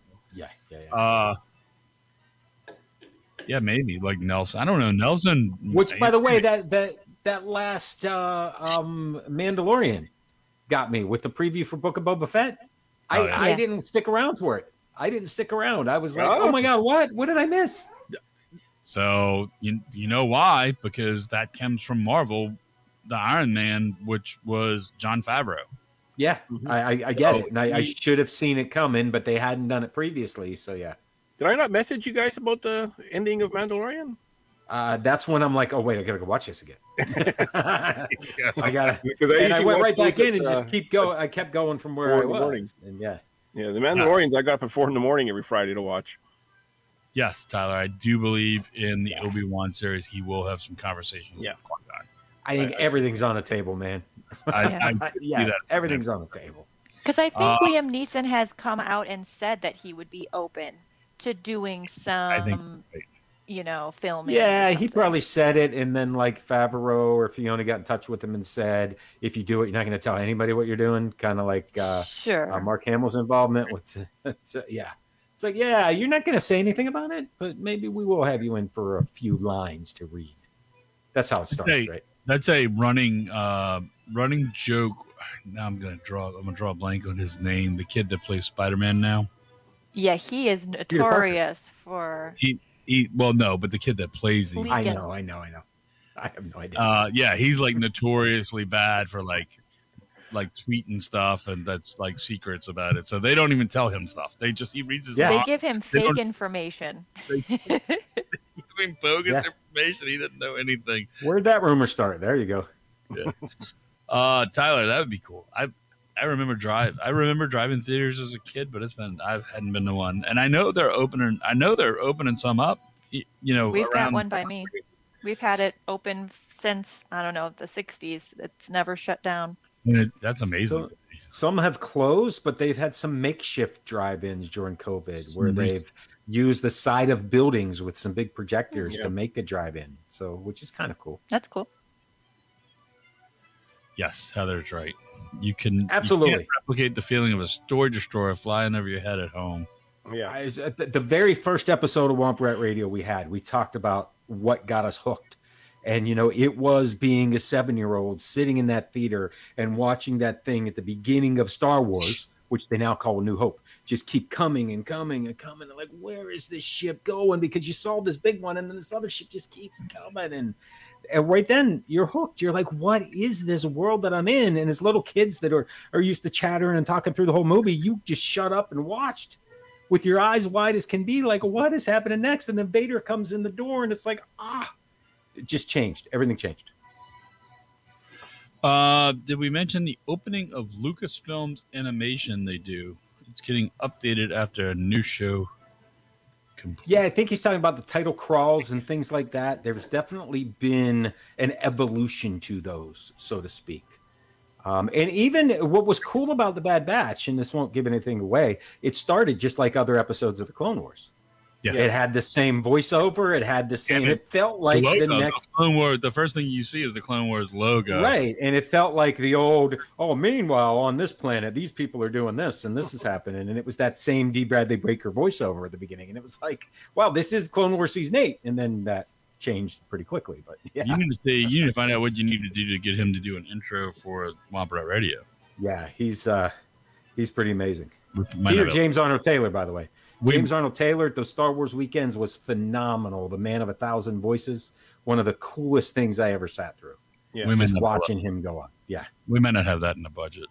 maybe like Nelson. I don't know, Nelson. Which, by the way, that last Mandalorian got me with the preview for Book of Boba Fett. I didn't stick around for it. I didn't stick around. I was like, oh my God, what did I miss? So you know why? Because that comes from Marvel, the Iron Man, which was Jon Favreau. Yeah, I get it. And I should have seen it coming, but they hadn't done it previously. So yeah. Did I not message you guys about the ending of Mandalorian? That's when I'm like, oh wait, I gotta go watch this again. I gotta, and I went right back in and just keep going. I kept going from where I was. Morning. And the Mandalorians I got up at 4 a.m. every Friday to watch. Yes, Tyler, I do believe in the Obi-Wan series. He will have some conversation. Yeah, I think everything's on the table, man. Everything's on the table. Because I think Liam Neeson has come out and said that he would be open to doing some. Filming. Yeah, he probably said it, and then like Favreau or Fiona got in touch with him and said, "If you do it, you're not going to tell anybody what you're doing." Kind of like Mark Hamill's involvement with. It's like you're not going to say anything about it, but maybe we will have you in for a few lines to read. That's how it starts, right? That's a running joke. Now I'm gonna draw a blank on his name. The kid that plays Spider-Man now. Yeah, he is notorious for. But the kid that plays him. I know. I have no idea. He's like notoriously bad for like tweeting stuff, and that's like secrets about it. So they don't even tell him stuff. He reads his. They give him fake information. They give him bogus information. He didn't know anything. Where'd that rumor start? There you go. Yeah. Tyler, that would be cool. I remember driving theaters as a kid, but I hadn't been to one, and I know they're opening some up. We've got one by me. We've had it open since I don't know the '60s. It's never shut down. That's amazing. So, some have closed, but they've had some makeshift drive-ins during COVID where they've used the side of buildings with some big projectors to make a drive-in. So, which is kind of cool. That's cool. Yes, Heather's right. You can absolutely replicate the feeling of a Toy Destroyer flying over your head at home. Yeah, the very first episode of Womp Rat Radio we talked about what got us hooked, and it was being a 7-year-old sitting in that theater and watching that thing at the beginning of Star Wars, which they now call A New Hope, just keep coming and coming and coming, and like, where is this ship going? Because you saw this big one, and then this other ship just keeps coming, and right then you're hooked. You're like, what is this world that I'm in? And as little kids that are used to chattering and talking through the whole movie, you just shut up and watched with your eyes wide as can be, like, what is happening next? And then Vader comes in the door, and it's like, it just changed. Everything changed. Did we mention the opening of Lucasfilm's animation they do? It's getting updated after a new show. Yeah, I think he's talking about the title crawls and things like that. There's definitely been an evolution to those, so to speak. And even what was cool about the Bad Batch, and this won't give anything away, it started just like other episodes of the Clone Wars. Yeah. It had the same voiceover. It had the same. And it felt like the the logo, next. the Clone Wars. The first thing you see is the Clone Wars logo. Right. And it felt like the old, oh, meanwhile, on this planet, these people are doing this and this is happening. And it was that same D. Bradley Baker voiceover at the beginning. And it was like, wow, this is Clone Wars Season 8. And then that changed pretty quickly. But yeah. You need to find out what you need to do to get him to do an intro for Womp Rat Radio. Yeah, he's pretty amazing. Might Peter not- James Arnold Taylor, by the way. James Arnold Taylor at those Star Wars weekends was phenomenal. The man of 1,000 voices. One of the coolest things I ever sat through. Yeah. we might Just not- watching him go on. Yeah. We might not have that in the budget.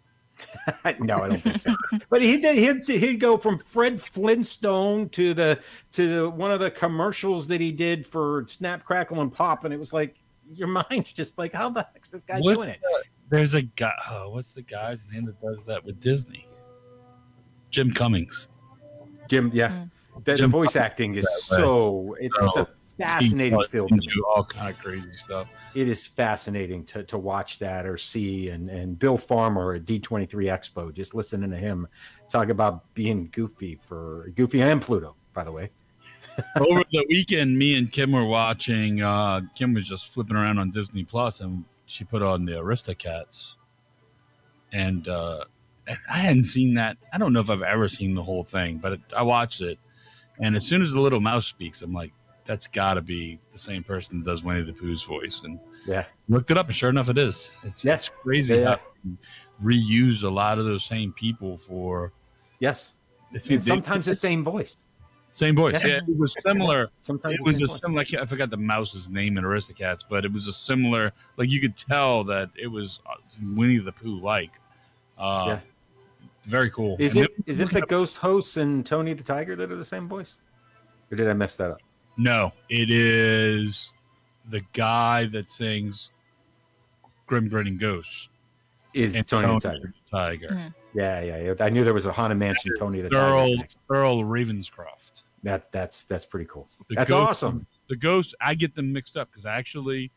No, I don't think so. But he'd go from Fred Flintstone to one of the commercials that he did for Snap, Crackle, and Pop, and it was like your mind's just like, how the heck's this guy What doing it? There's a guy. Oh, what's the guy's name that does that with Disney? Jim Cummings. Jim, yeah. The Jim voice acting is that way. so it's a fascinating He film. can do all kind of crazy stuff. It is fascinating to watch that or see. And Bill Farmer at D23 Expo, just listening to him talk about being Goofy and Pluto, by the way. Over the weekend, me and Kim were watching. Kim was just flipping around on Disney Plus, and she put on the Aristocats. And I hadn't seen that. I don't know if I've ever seen the whole thing, but I watched it. And as soon as the little mouse speaks, I'm like, that's got to be the same person that does Winnie the Pooh's voice. And Yeah. looked it up, and sure enough, it is. It's crazy Yeah. how they reused a lot of those same people for. Yes. It's And sometimes the same voice. same voice. Yeah. Yeah, it was similar. Sometimes It the was same a voice. similar. I forgot the mouse's name in Aristocats, but it was a similar. Like you could tell that it was Winnie the Pooh like. Yeah. Very cool. Is And it the ghost hosts and Tony the Tiger that are the same voice? Or did I mess that up? No, it is the guy that sings Grim Grinning Ghosts. Is and Tony the Tiger. Tiger. Mhm. Yeah. I knew there was a Haunted Mansion Tony the Tiger. connection. Earl Ravenscroft. That's pretty cool. The That's ghost- awesome. The ghost, I get them mixed up because actually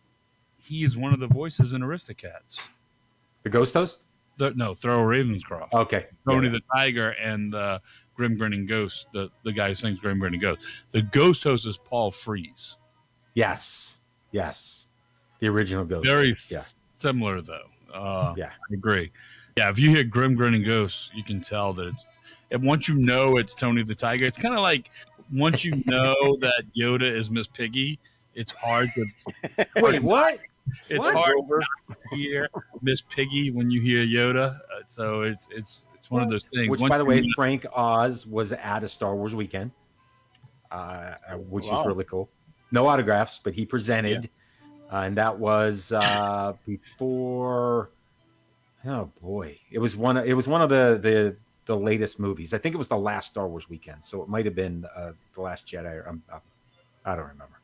he is one of the voices in Aristocats. The ghost host? Thurl Ravenscroft. Okay. Tony Yeah. the Tiger and the Grim Grinning Ghost, the guy who sings Grim Grinning Ghost. The ghost host is Paul Frees. Yes. The original ghost. Very Yeah. similar, though. Yeah. I agree. Yeah, if you hear Grim Grinning Ghost, you can tell that it's. And once you know it's Tony the Tiger, it's kind of like once you know that Yoda is Miss Piggy, it's hard to. Wait, what? It's What? hard not to hear Miss Piggy when you hear Yoda. So it's one of those things. Which, Once by the you way, know- Frank Oz was at a Star Wars weekend, which is Wow. really cool. No autographs, but he presented, and that was before. Oh boy, it was one of the latest movies. I think it was the last Star Wars weekend, so it might have been the Last Jedi. I don't remember.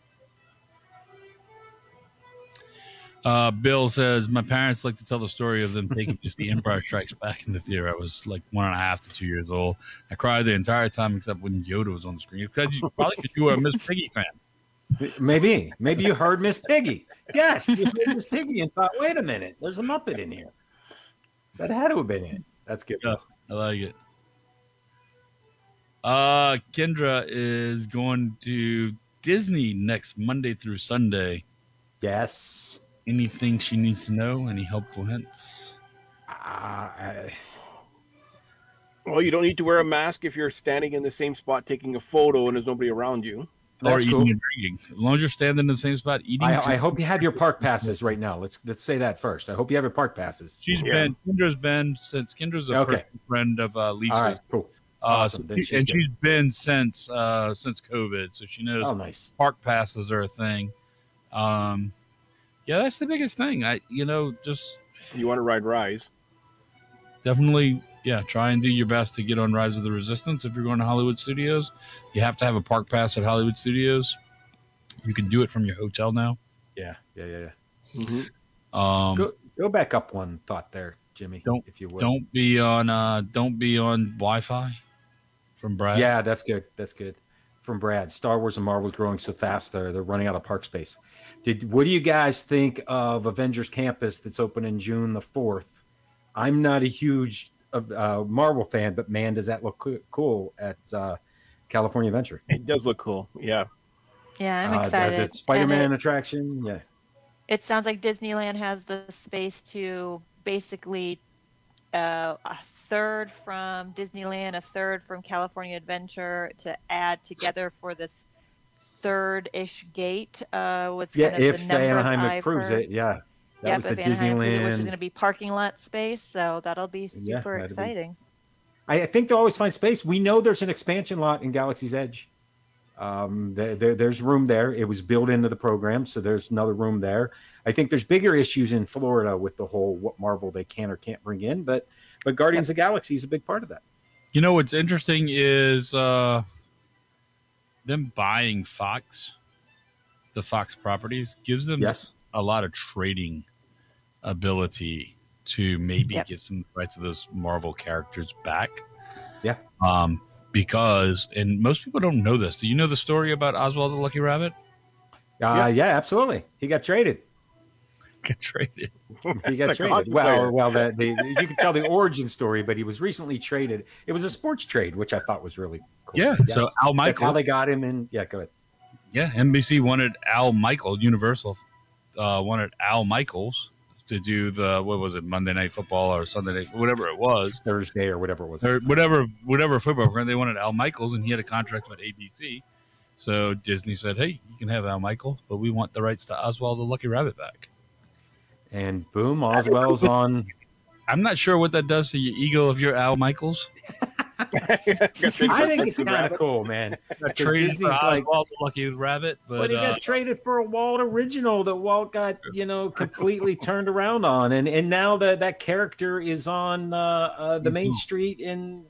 Bill says, my parents like to tell the story of them taking me to see Empire Strikes Back in the theater. I was like 1.5 to 2 years old. I cried the entire time except when Yoda was on the screen. Because probably because you were a Miss Piggy fan. Maybe you heard Miss Piggy. Yes, you heard Miss Piggy and thought, wait a minute, there's a Muppet in here. That had to have been it. That's good. Yeah, I like it. Kendra is going to Disney next Monday through Sunday. Yes. Anything she needs to know? Any helpful hints? Well, you don't need to wear a mask if you're standing in the same spot taking a photo and there's nobody around you. Or That's eating cool. and drinking. As long as you're standing in the same spot eating. I hope you have your park passes right now. Let's say that first. I hope you have your park passes. Kendra's been since Kendra's a Okay. personal friend of Lisa's. All right, cool. Awesome. Then she's good. she's been since COVID, so she knows Oh, nice. park passes are a thing. Yeah, that's the biggest thing. Just You want to ride Rise. definitely, try and do your best to get on Rise of the Resistance. If you're going to Hollywood Studios, you have to have a park pass at Hollywood Studios. You can do it from your hotel now. Yeah. Mm-hmm. Go back up one thought there, Jimmy. If you would. Don't be on Wi-Fi from Brad. Yeah, that's good. From Brad. Star Wars and Marvel's growing so fast they're running out of park space. What do you guys think of Avengers Campus that's opening June the 4th? I'm not a huge Marvel fan, but man, does that look cool at California Adventure. It does look cool. Yeah. Yeah, I'm excited. The Spider-Man attraction. Yeah. It sounds like Disneyland has the space to basically a third from Disneyland, a third from California Adventure to add together for this third-ish gate. Was kind of if the numbers Anaheim I've approves heard. it, yeah. That was Yep, the if Anaheim approves it, which is Disneyland. going to be parking lot space, so that'll be Yeah, super that'll be- exciting. I think they'll always find space. We know there's an expansion lot in Galaxy's Edge. There's room there. It was built into the program, so there's another room there. I think there's bigger issues in Florida with the whole what Marvel they can or can't bring in, but Guardians of the Galaxy is a big part of that. You know what's interesting is them buying Fox, the Fox properties, gives them Yes. a lot of trading ability to maybe Yep. get some rights of those Marvel characters back. Yeah. Because, and most people don't know this. Do you know the story about Oswald the Lucky Rabbit? Yeah, absolutely. He got traded. Get traded. He got Like traded. hockey Well, player. you can tell the origin story, but he was recently traded. It was a sports trade, which I thought was really cool. Yeah. Yes. So Al That's how Michaels. they got him in. Yeah, go ahead. Yeah, NBC wanted Al Michaels. Universal wanted Al Michaels to do the, what was it, Monday Night Football or Sunday Night, whatever it was, Thursday or whatever it was. or whatever football program. They wanted Al Michaels, and he had a contract with ABC. So Disney said, "Hey, you can have Al Michaels, but we want the rights to Oswald the Lucky Rabbit back." And boom, Oswell's on. I'm not sure what that does to your ego if you're Al Michaels. I think it's kind of cool, man. Got traded for Disney's like- Oswald the Lucky Rabbit, But but he got traded for a Walt original that Walt got, completely turned around on, and now that character is on the main street in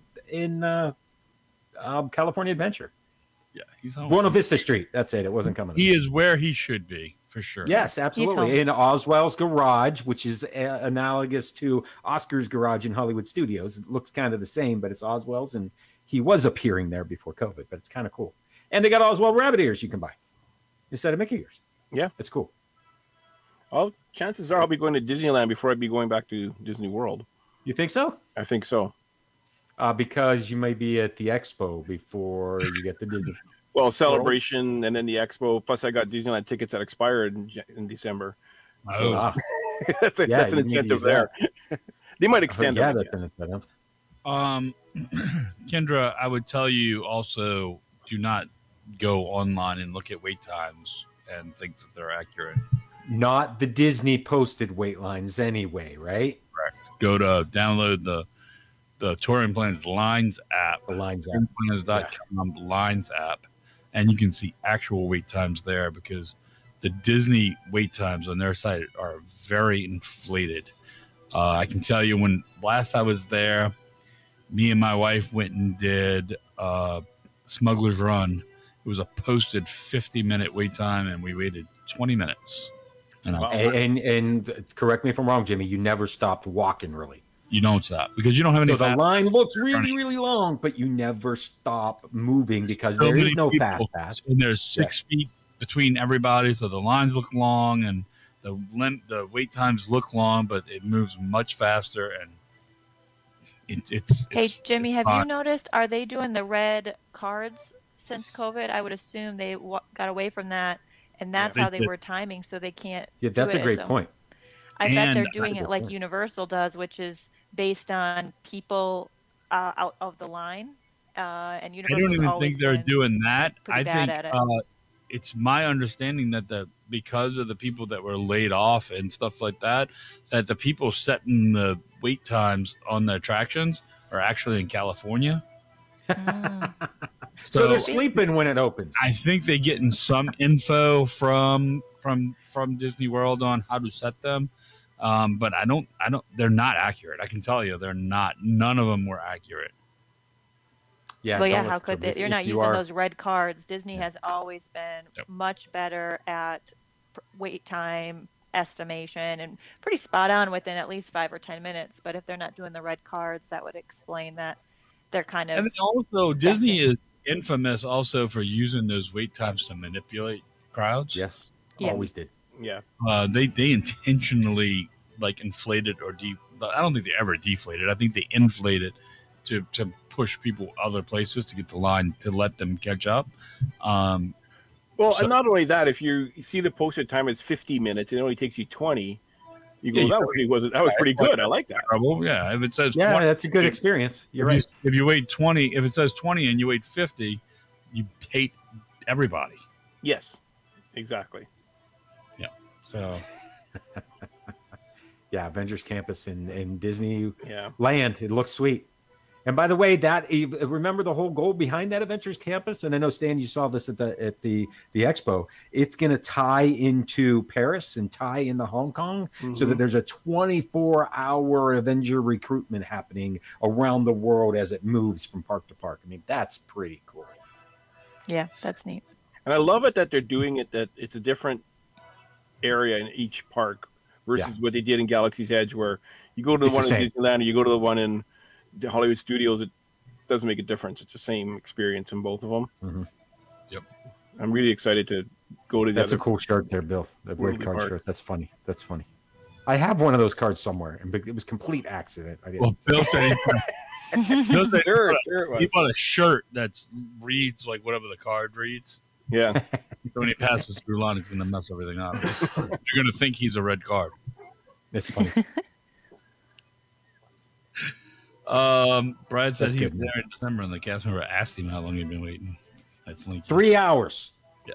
California Adventure, yeah, he's home. Buena Vista Street. That's it. It wasn't coming. He is where he should be for sure. Yes, home. absolutely. In Oswell's garage, which is analogous to Oscar's garage in Hollywood Studios. It looks kind of the same, but it's Oswell's, and he was appearing there before COVID, but it's kind of cool. And they got Oswald rabbit ears you can buy instead of Mickey ears. Yeah. It's cool. Well, chances are I'll be going to Disneyland before I'd be going back to Disney World. You think so? I think so. Because you may be at the expo before you get to Disney. Well, Celebration and then the Expo. Plus, I got Disneyland tickets that expired in December. Oh, Ah, that's an you need to incentive use there. They might extend yeah, it. that's an incentive. Kendra, I would tell you also do not go online and look at wait times and think that they're accurate. Not the Disney posted wait lines anyway, right? Go to download the Touring Plans Lines app, The lines out. touringplans.com Lines app, and you can see actual wait times there because the Disney wait times on their site are very inflated. I can tell you when last I was there, me and my wife went and did Smuggler's Run. It was a posted 50-minute wait time, and we waited 20 minutes. And Wow. And correct me if I'm wrong, Jimmy, you never stopped walking really. you don't stop because you don't have any. So the fast- line looks really, really long, but you never stop moving because so there is many no people, fast pass. and there's 6 feet between everybody, so the lines look long, and the wait times look long, but it moves much faster, and it's Hey, it's Jimmy, have fine. you noticed? Are they doing the red cards since COVID? I would assume they got away from that, and that's they how they did. were timing, so they can't. Yeah, that's do a it. great So point. I bet And- they're That's doing a it good like point. Universal does, which is based on people out of the line. And I Universal's don't even always think they're been doing that. pretty I bad think at it. it's my understanding that because of the people that were laid off and stuff like that, that the people setting the wait times on the attractions are actually in California. Mm. So they're So- sleeping when it opens. I think they're getting some info from Disney World on how to set them, but I don't. They're not accurate. I can tell you, they're not. None of them were accurate. Yeah, Well, yeah, don't how listen to could them. they? You're If not you using are- those red cards. Disney has always been Yep. much better at wait time estimation and pretty spot on within at least 5 or 10 minutes. But if they're not doing the red cards, that would explain that they're kind of. And then also, Disney is infamous also for using those wait times to manipulate crowds. Yes. Yeah. Always did. Yeah. They intentionally like inflated or I don't think they ever deflated. I think they inflated to push people other places to get the line to let them catch up. Well, So- and not only that, if you see the posted time is 50 minutes, it only takes you 20. You go, Yeah, that was pretty good. I like that. Trouble, yeah. If it says Yeah, 20, that's a good experience. You're right. If you wait 20, if it says 20 and you wait 50, you hate everybody. Yes, exactly. So Yeah, Avengers Campus in Disney Yeah. Land. It looks sweet. And by the way, remember the whole goal behind that Adventures Campus? And I know, Stan, you saw this at the expo. It's going to tie into Paris and tie into Hong Kong, so that there's a 24-hour Avenger recruitment happening around the world as it moves from park to park. I mean, that's pretty cool. Yeah, that's neat. And I love it that they're doing it, that it's a different area in each park versus what they did in Galaxy's Edge, where you go to the It's one the in Disneyland or you go to the one in the Hollywood Studios. It doesn't make a difference. It's the same experience in both of them. Mhm. Yep. I'm really excited to go to the That's a other. cool shirt there, Bill. The red Movie card park. shirt. That's funny. That's funny. I have one of those cards somewhere, and it was complete accident. I didn't. well, Bill said Bill said Sure, he it bought was. a shirt that reads like whatever the card reads. Yeah. So when he passes through line, it's going to mess everything up. You're going to think he's a red card. It's funny. Brad said That's he was good, there in December, and the cast member asked him how long he'd been waiting. That's Linky. 3 hours.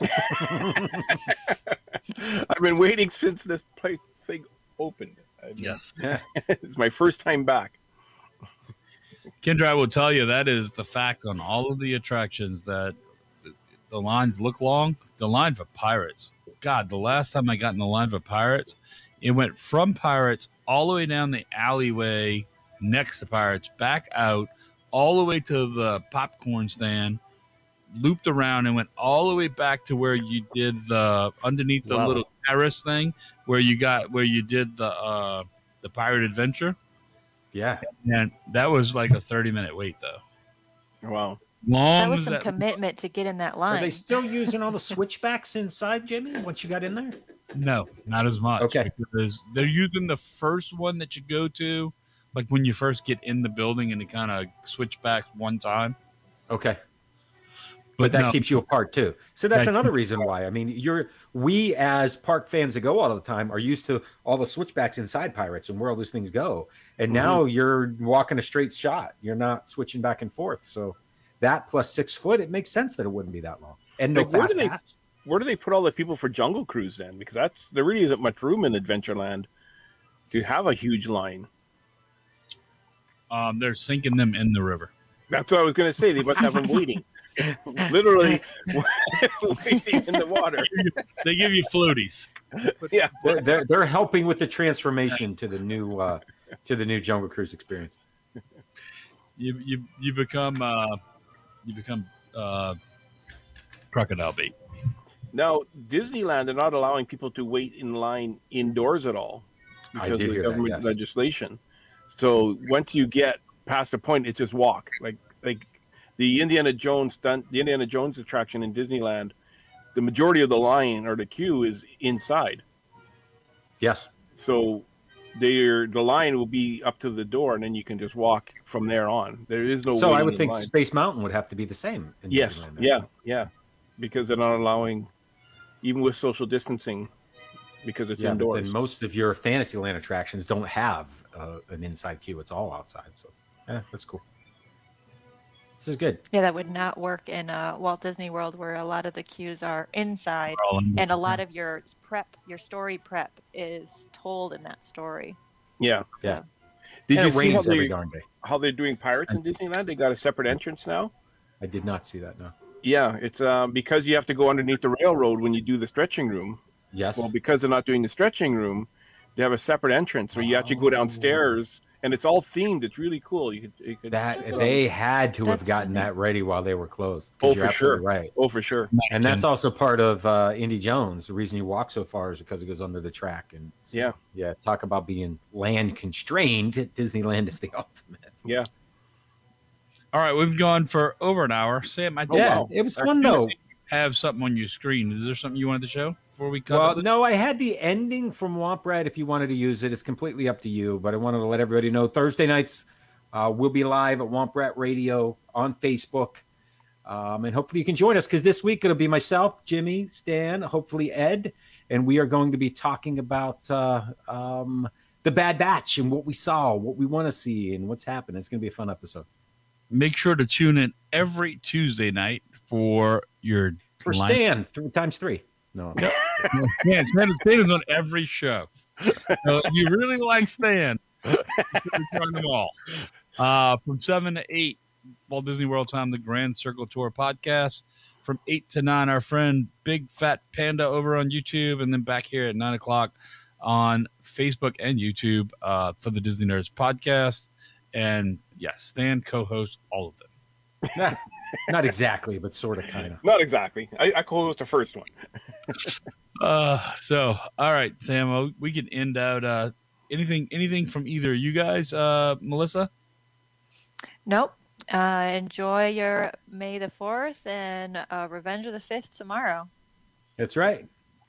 I've been waiting since this thing opened. Yes. It's my first time back. Kendra, I will tell you that is the fact on all of the attractions that the lines look long. The line for Pirates. God, the last time I got in the line for Pirates, it went from Pirates all the way down the alleyway next to Pirates, back out, all the way to the popcorn stand, looped around and went all the way back to where you did the underneath the Wow. little terrace thing where you did the Pirate Adventure. Yeah. And that was like a 30-minute wait, though. Wow. Long That was as some that, commitment to get in that Are line. they still using all the switchbacks inside, Jimmy, once you got in there? no, not as much. Okay. Because they're using the first one that you go to, like when you first get in the building and it kind of switch back one time. Okay. But that no, keeps you apart too. So that's That another keeps reason why. I mean, we as park fans that go all the time are used to all the switchbacks inside Pirates and where all those things go. And now you're walking a straight shot. You're not switching back and forth. So that plus 6 foot, it makes sense that it wouldn't be that long. And no Like, where fast do they- pass. Where do they put all the people for Jungle Cruise then? Because there really isn't much room in Adventureland to have a huge line. they're sinking them in the river. That's what I was going to say. They must have them waiting, literally waiting in the water. They give you floaties. Yeah, They're helping with the transformation to the new Jungle Cruise experience. You become crocodile bait. Now Disneyland, they're not allowing people to wait in line indoors at all I because did of the hear that, government yes. legislation. So once you get past a point, it's just walk. Like the Indiana Jones attraction in Disneyland, the majority of the line or the queue is inside. Yes. So the line will be up to the door, and then you can just walk from there on. There is no. So I waiting would in think line. Space Mountain would have to be the same. In Yes. Disneyland, then. Yeah. Because they're not allowing, even with social distancing, because it's Yeah, but indoors. then most of your Fantasyland attractions don't have an inside queue. It's all outside. So, yeah, that's cool. This is good. Yeah, that would not work in Walt Disney World, where a lot of the queues are inside, and a lot of your story prep is told in that story. Yeah. So, Yeah. Did And you it see rains every darn day. how they're doing Pirates in Disneyland? They got a separate entrance now. I did not see that. No. Yeah, it's because you have to go underneath the railroad when you do the stretching room. Yes. Well, because they're not doing the stretching room, they have a separate entrance where you actually go downstairs, and it's all themed. It's really cool. You could that they had to have That's gotten funny. that ready while they were closed. 'Cause Oh, you're for sure. absolutely right. Oh, for sure. And that's also part of Indy Jones. The reason you walk so far is because it goes under the track. And Yeah. yeah, talk about being land constrained. Disneyland is the ultimate. Yeah. All right, we've gone for over an hour. Sam, I did Yeah, wow. it was fun though. have something on your screen. Is there something you wanted to show? before we cut? Well, no, I had the ending from Womp Rat. If you wanted to use it, it's completely up to you. But I wanted to let everybody know Thursday nights we'll be live at Womp Rat Radio on Facebook. And hopefully you can join us because this week it'll be myself, Jimmy, Stan, hopefully Ed. And we are going to be talking about the Bad Batch and what we saw, what we want to see, and what's happening. It's going to be a fun episode. Make sure to tune in every Tuesday night for your Stan, times 3. No. Yeah, Stan is on every show. So if you really like Stan, you can join them all. From 7 to 8, Walt Disney World Time, the Grand Circle Tour podcast. From 8 to 9, our friend Big Fat Panda over on YouTube, and then back here at 9 o'clock on Facebook and YouTube for the Disney Nerds podcast. And yes, Stan co-hosts all of them. Not exactly, but sort of, kind of. Not exactly. I co-host the first one. So, all right, Sam, we can end out anything from either of you guys, Melissa? Nope. Enjoy your May the 4th and Revenge of the 5th tomorrow. That's right.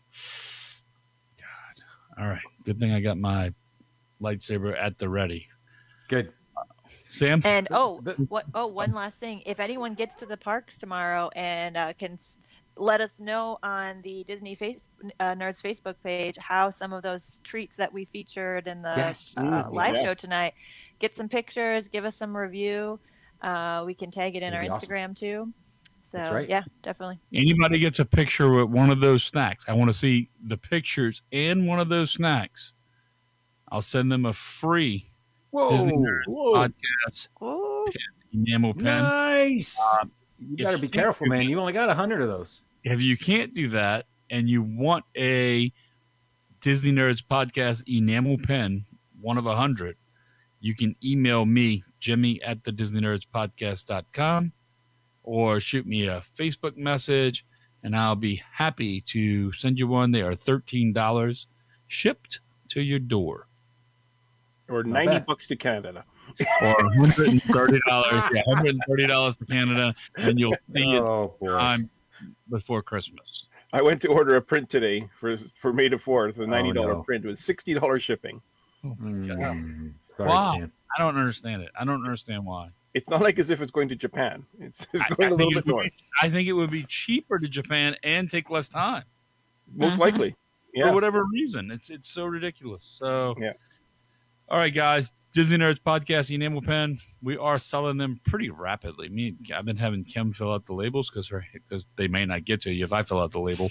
God. All right. Good thing I got my lightsaber at the ready. Good. Sam? And one last thing. If anyone gets to the parks tomorrow and can let us know on the Disney Nerds Facebook page how some of those treats that we featured in the live show tonight, get some pictures, give us some review. We can tag it in our Instagram too. So yeah, definitely. Anybody gets a picture with one of those snacks, I want to see the pictures and one of those snacks. I'll send them a free Disney Nerds podcast enamel pen. Nice. You got to be careful, man. You only got 100 of those. If you can't do that and you want a Disney Nerds podcast enamel pen, one of 100, you can email me, Jimmy at the DisneyNerdsPodcast.com, or shoot me a Facebook message, and I'll be happy to send you one. They are $13 shipped to your door. Or $90 to Canada. Or $130. Yeah, $130 to Canada, and you'll see it time before Christmas. I went to order a print today for May the 4th, a $90 print with $60 shipping. Oh my God. Wow. I don't understand it. I don't understand why. It's not like as if it's going to Japan. It's going a little bit north. I think it would be cheaper to Japan and take less time. Most likely. Yeah. For whatever reason. It's so ridiculous. So yeah. All right, guys. Disney Nerds Podcast enamel pen. We are selling them pretty rapidly. I've been having Kim fill out the labels because they may not get to you if I fill out the label.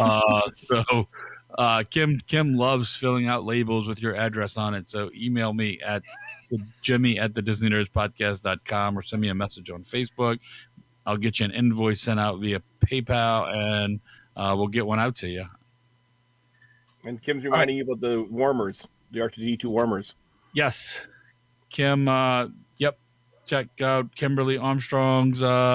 Kim loves filling out labels with your address on it. So email me at Jimmy at the DisneyNerdsPodcast.com or send me a message on Facebook. I'll get you an invoice sent out via PayPal, and we'll get one out to you. And Kim's reminding you about the warmers, the R2D2 warmers. Yes. Kim, check out Kimberly Armstrong's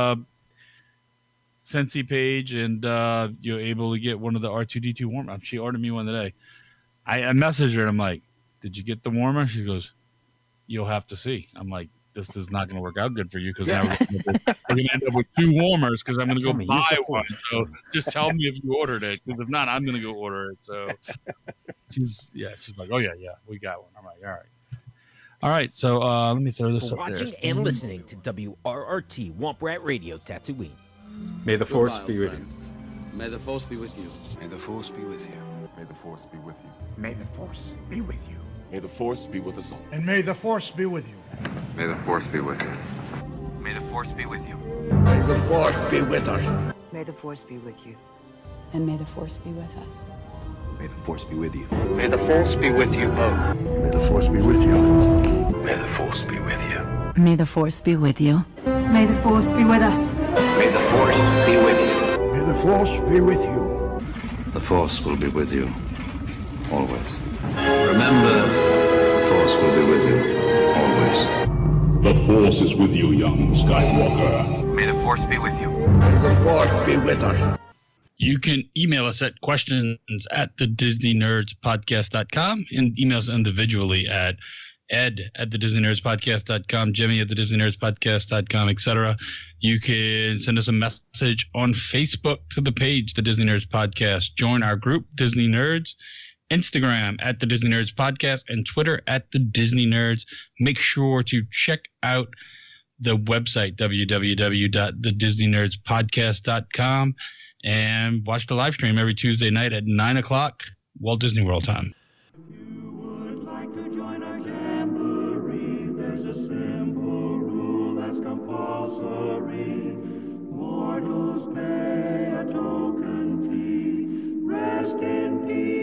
Scentsy page, and you're able to get one of the R2D2 warmers. She ordered me one today. I messaged her, and I'm like, did you get the warmer? She goes, you'll have to see. I'm like, this is not going to work out good for you because now we're going to end up with 2 warmers because I'm going to go buy one. So just tell me if you ordered it, because if not, I'm going to go order it. So she's like, oh, yeah, we got one. I'm like, all right. All right, so let me throw this up there. Watching and listening to WRRT Womp Rat Radio Tatooine. May the Force be with you. May the Force be with you. May the Force be with you. May the Force be with you. May the Force be with you. May the Force be with us all. And may the Force be with you. May the Force be with you. May the Force be with you. May the Force be with us. May the Force be with you. And may the Force be with us. May the Force be with you. May the Force be with you both. May the Force be with you. May the Force be with you. May the Force be with you. May the Force be with us. May the Force be with you. May the Force be with you. The Force will be with you. Always. Remember, the Force will be with you. Always. The Force is with you, young Skywalker. May the Force be with you. May the Force be with us. You can email us at questions at the DisneyNerdsPodcast.com and email us individually at Ed at the DisneyNerdsPodcast.com, Jimmy at the DisneyNerdsPodcast.com, etc. You can send us a message on Facebook to the page, The Disney Nerds Podcast. Join our group, Disney Nerds. Instagram at the Disney Nerds Podcast and Twitter at the Disney Nerds. Make sure to check out the website, www.thedisneynerdspodcast.com, and watch the live stream every Tuesday night at 9 o'clock Walt Disney World time. There's a simple rule that's compulsory. Mortals pay a token fee. Rest in peace.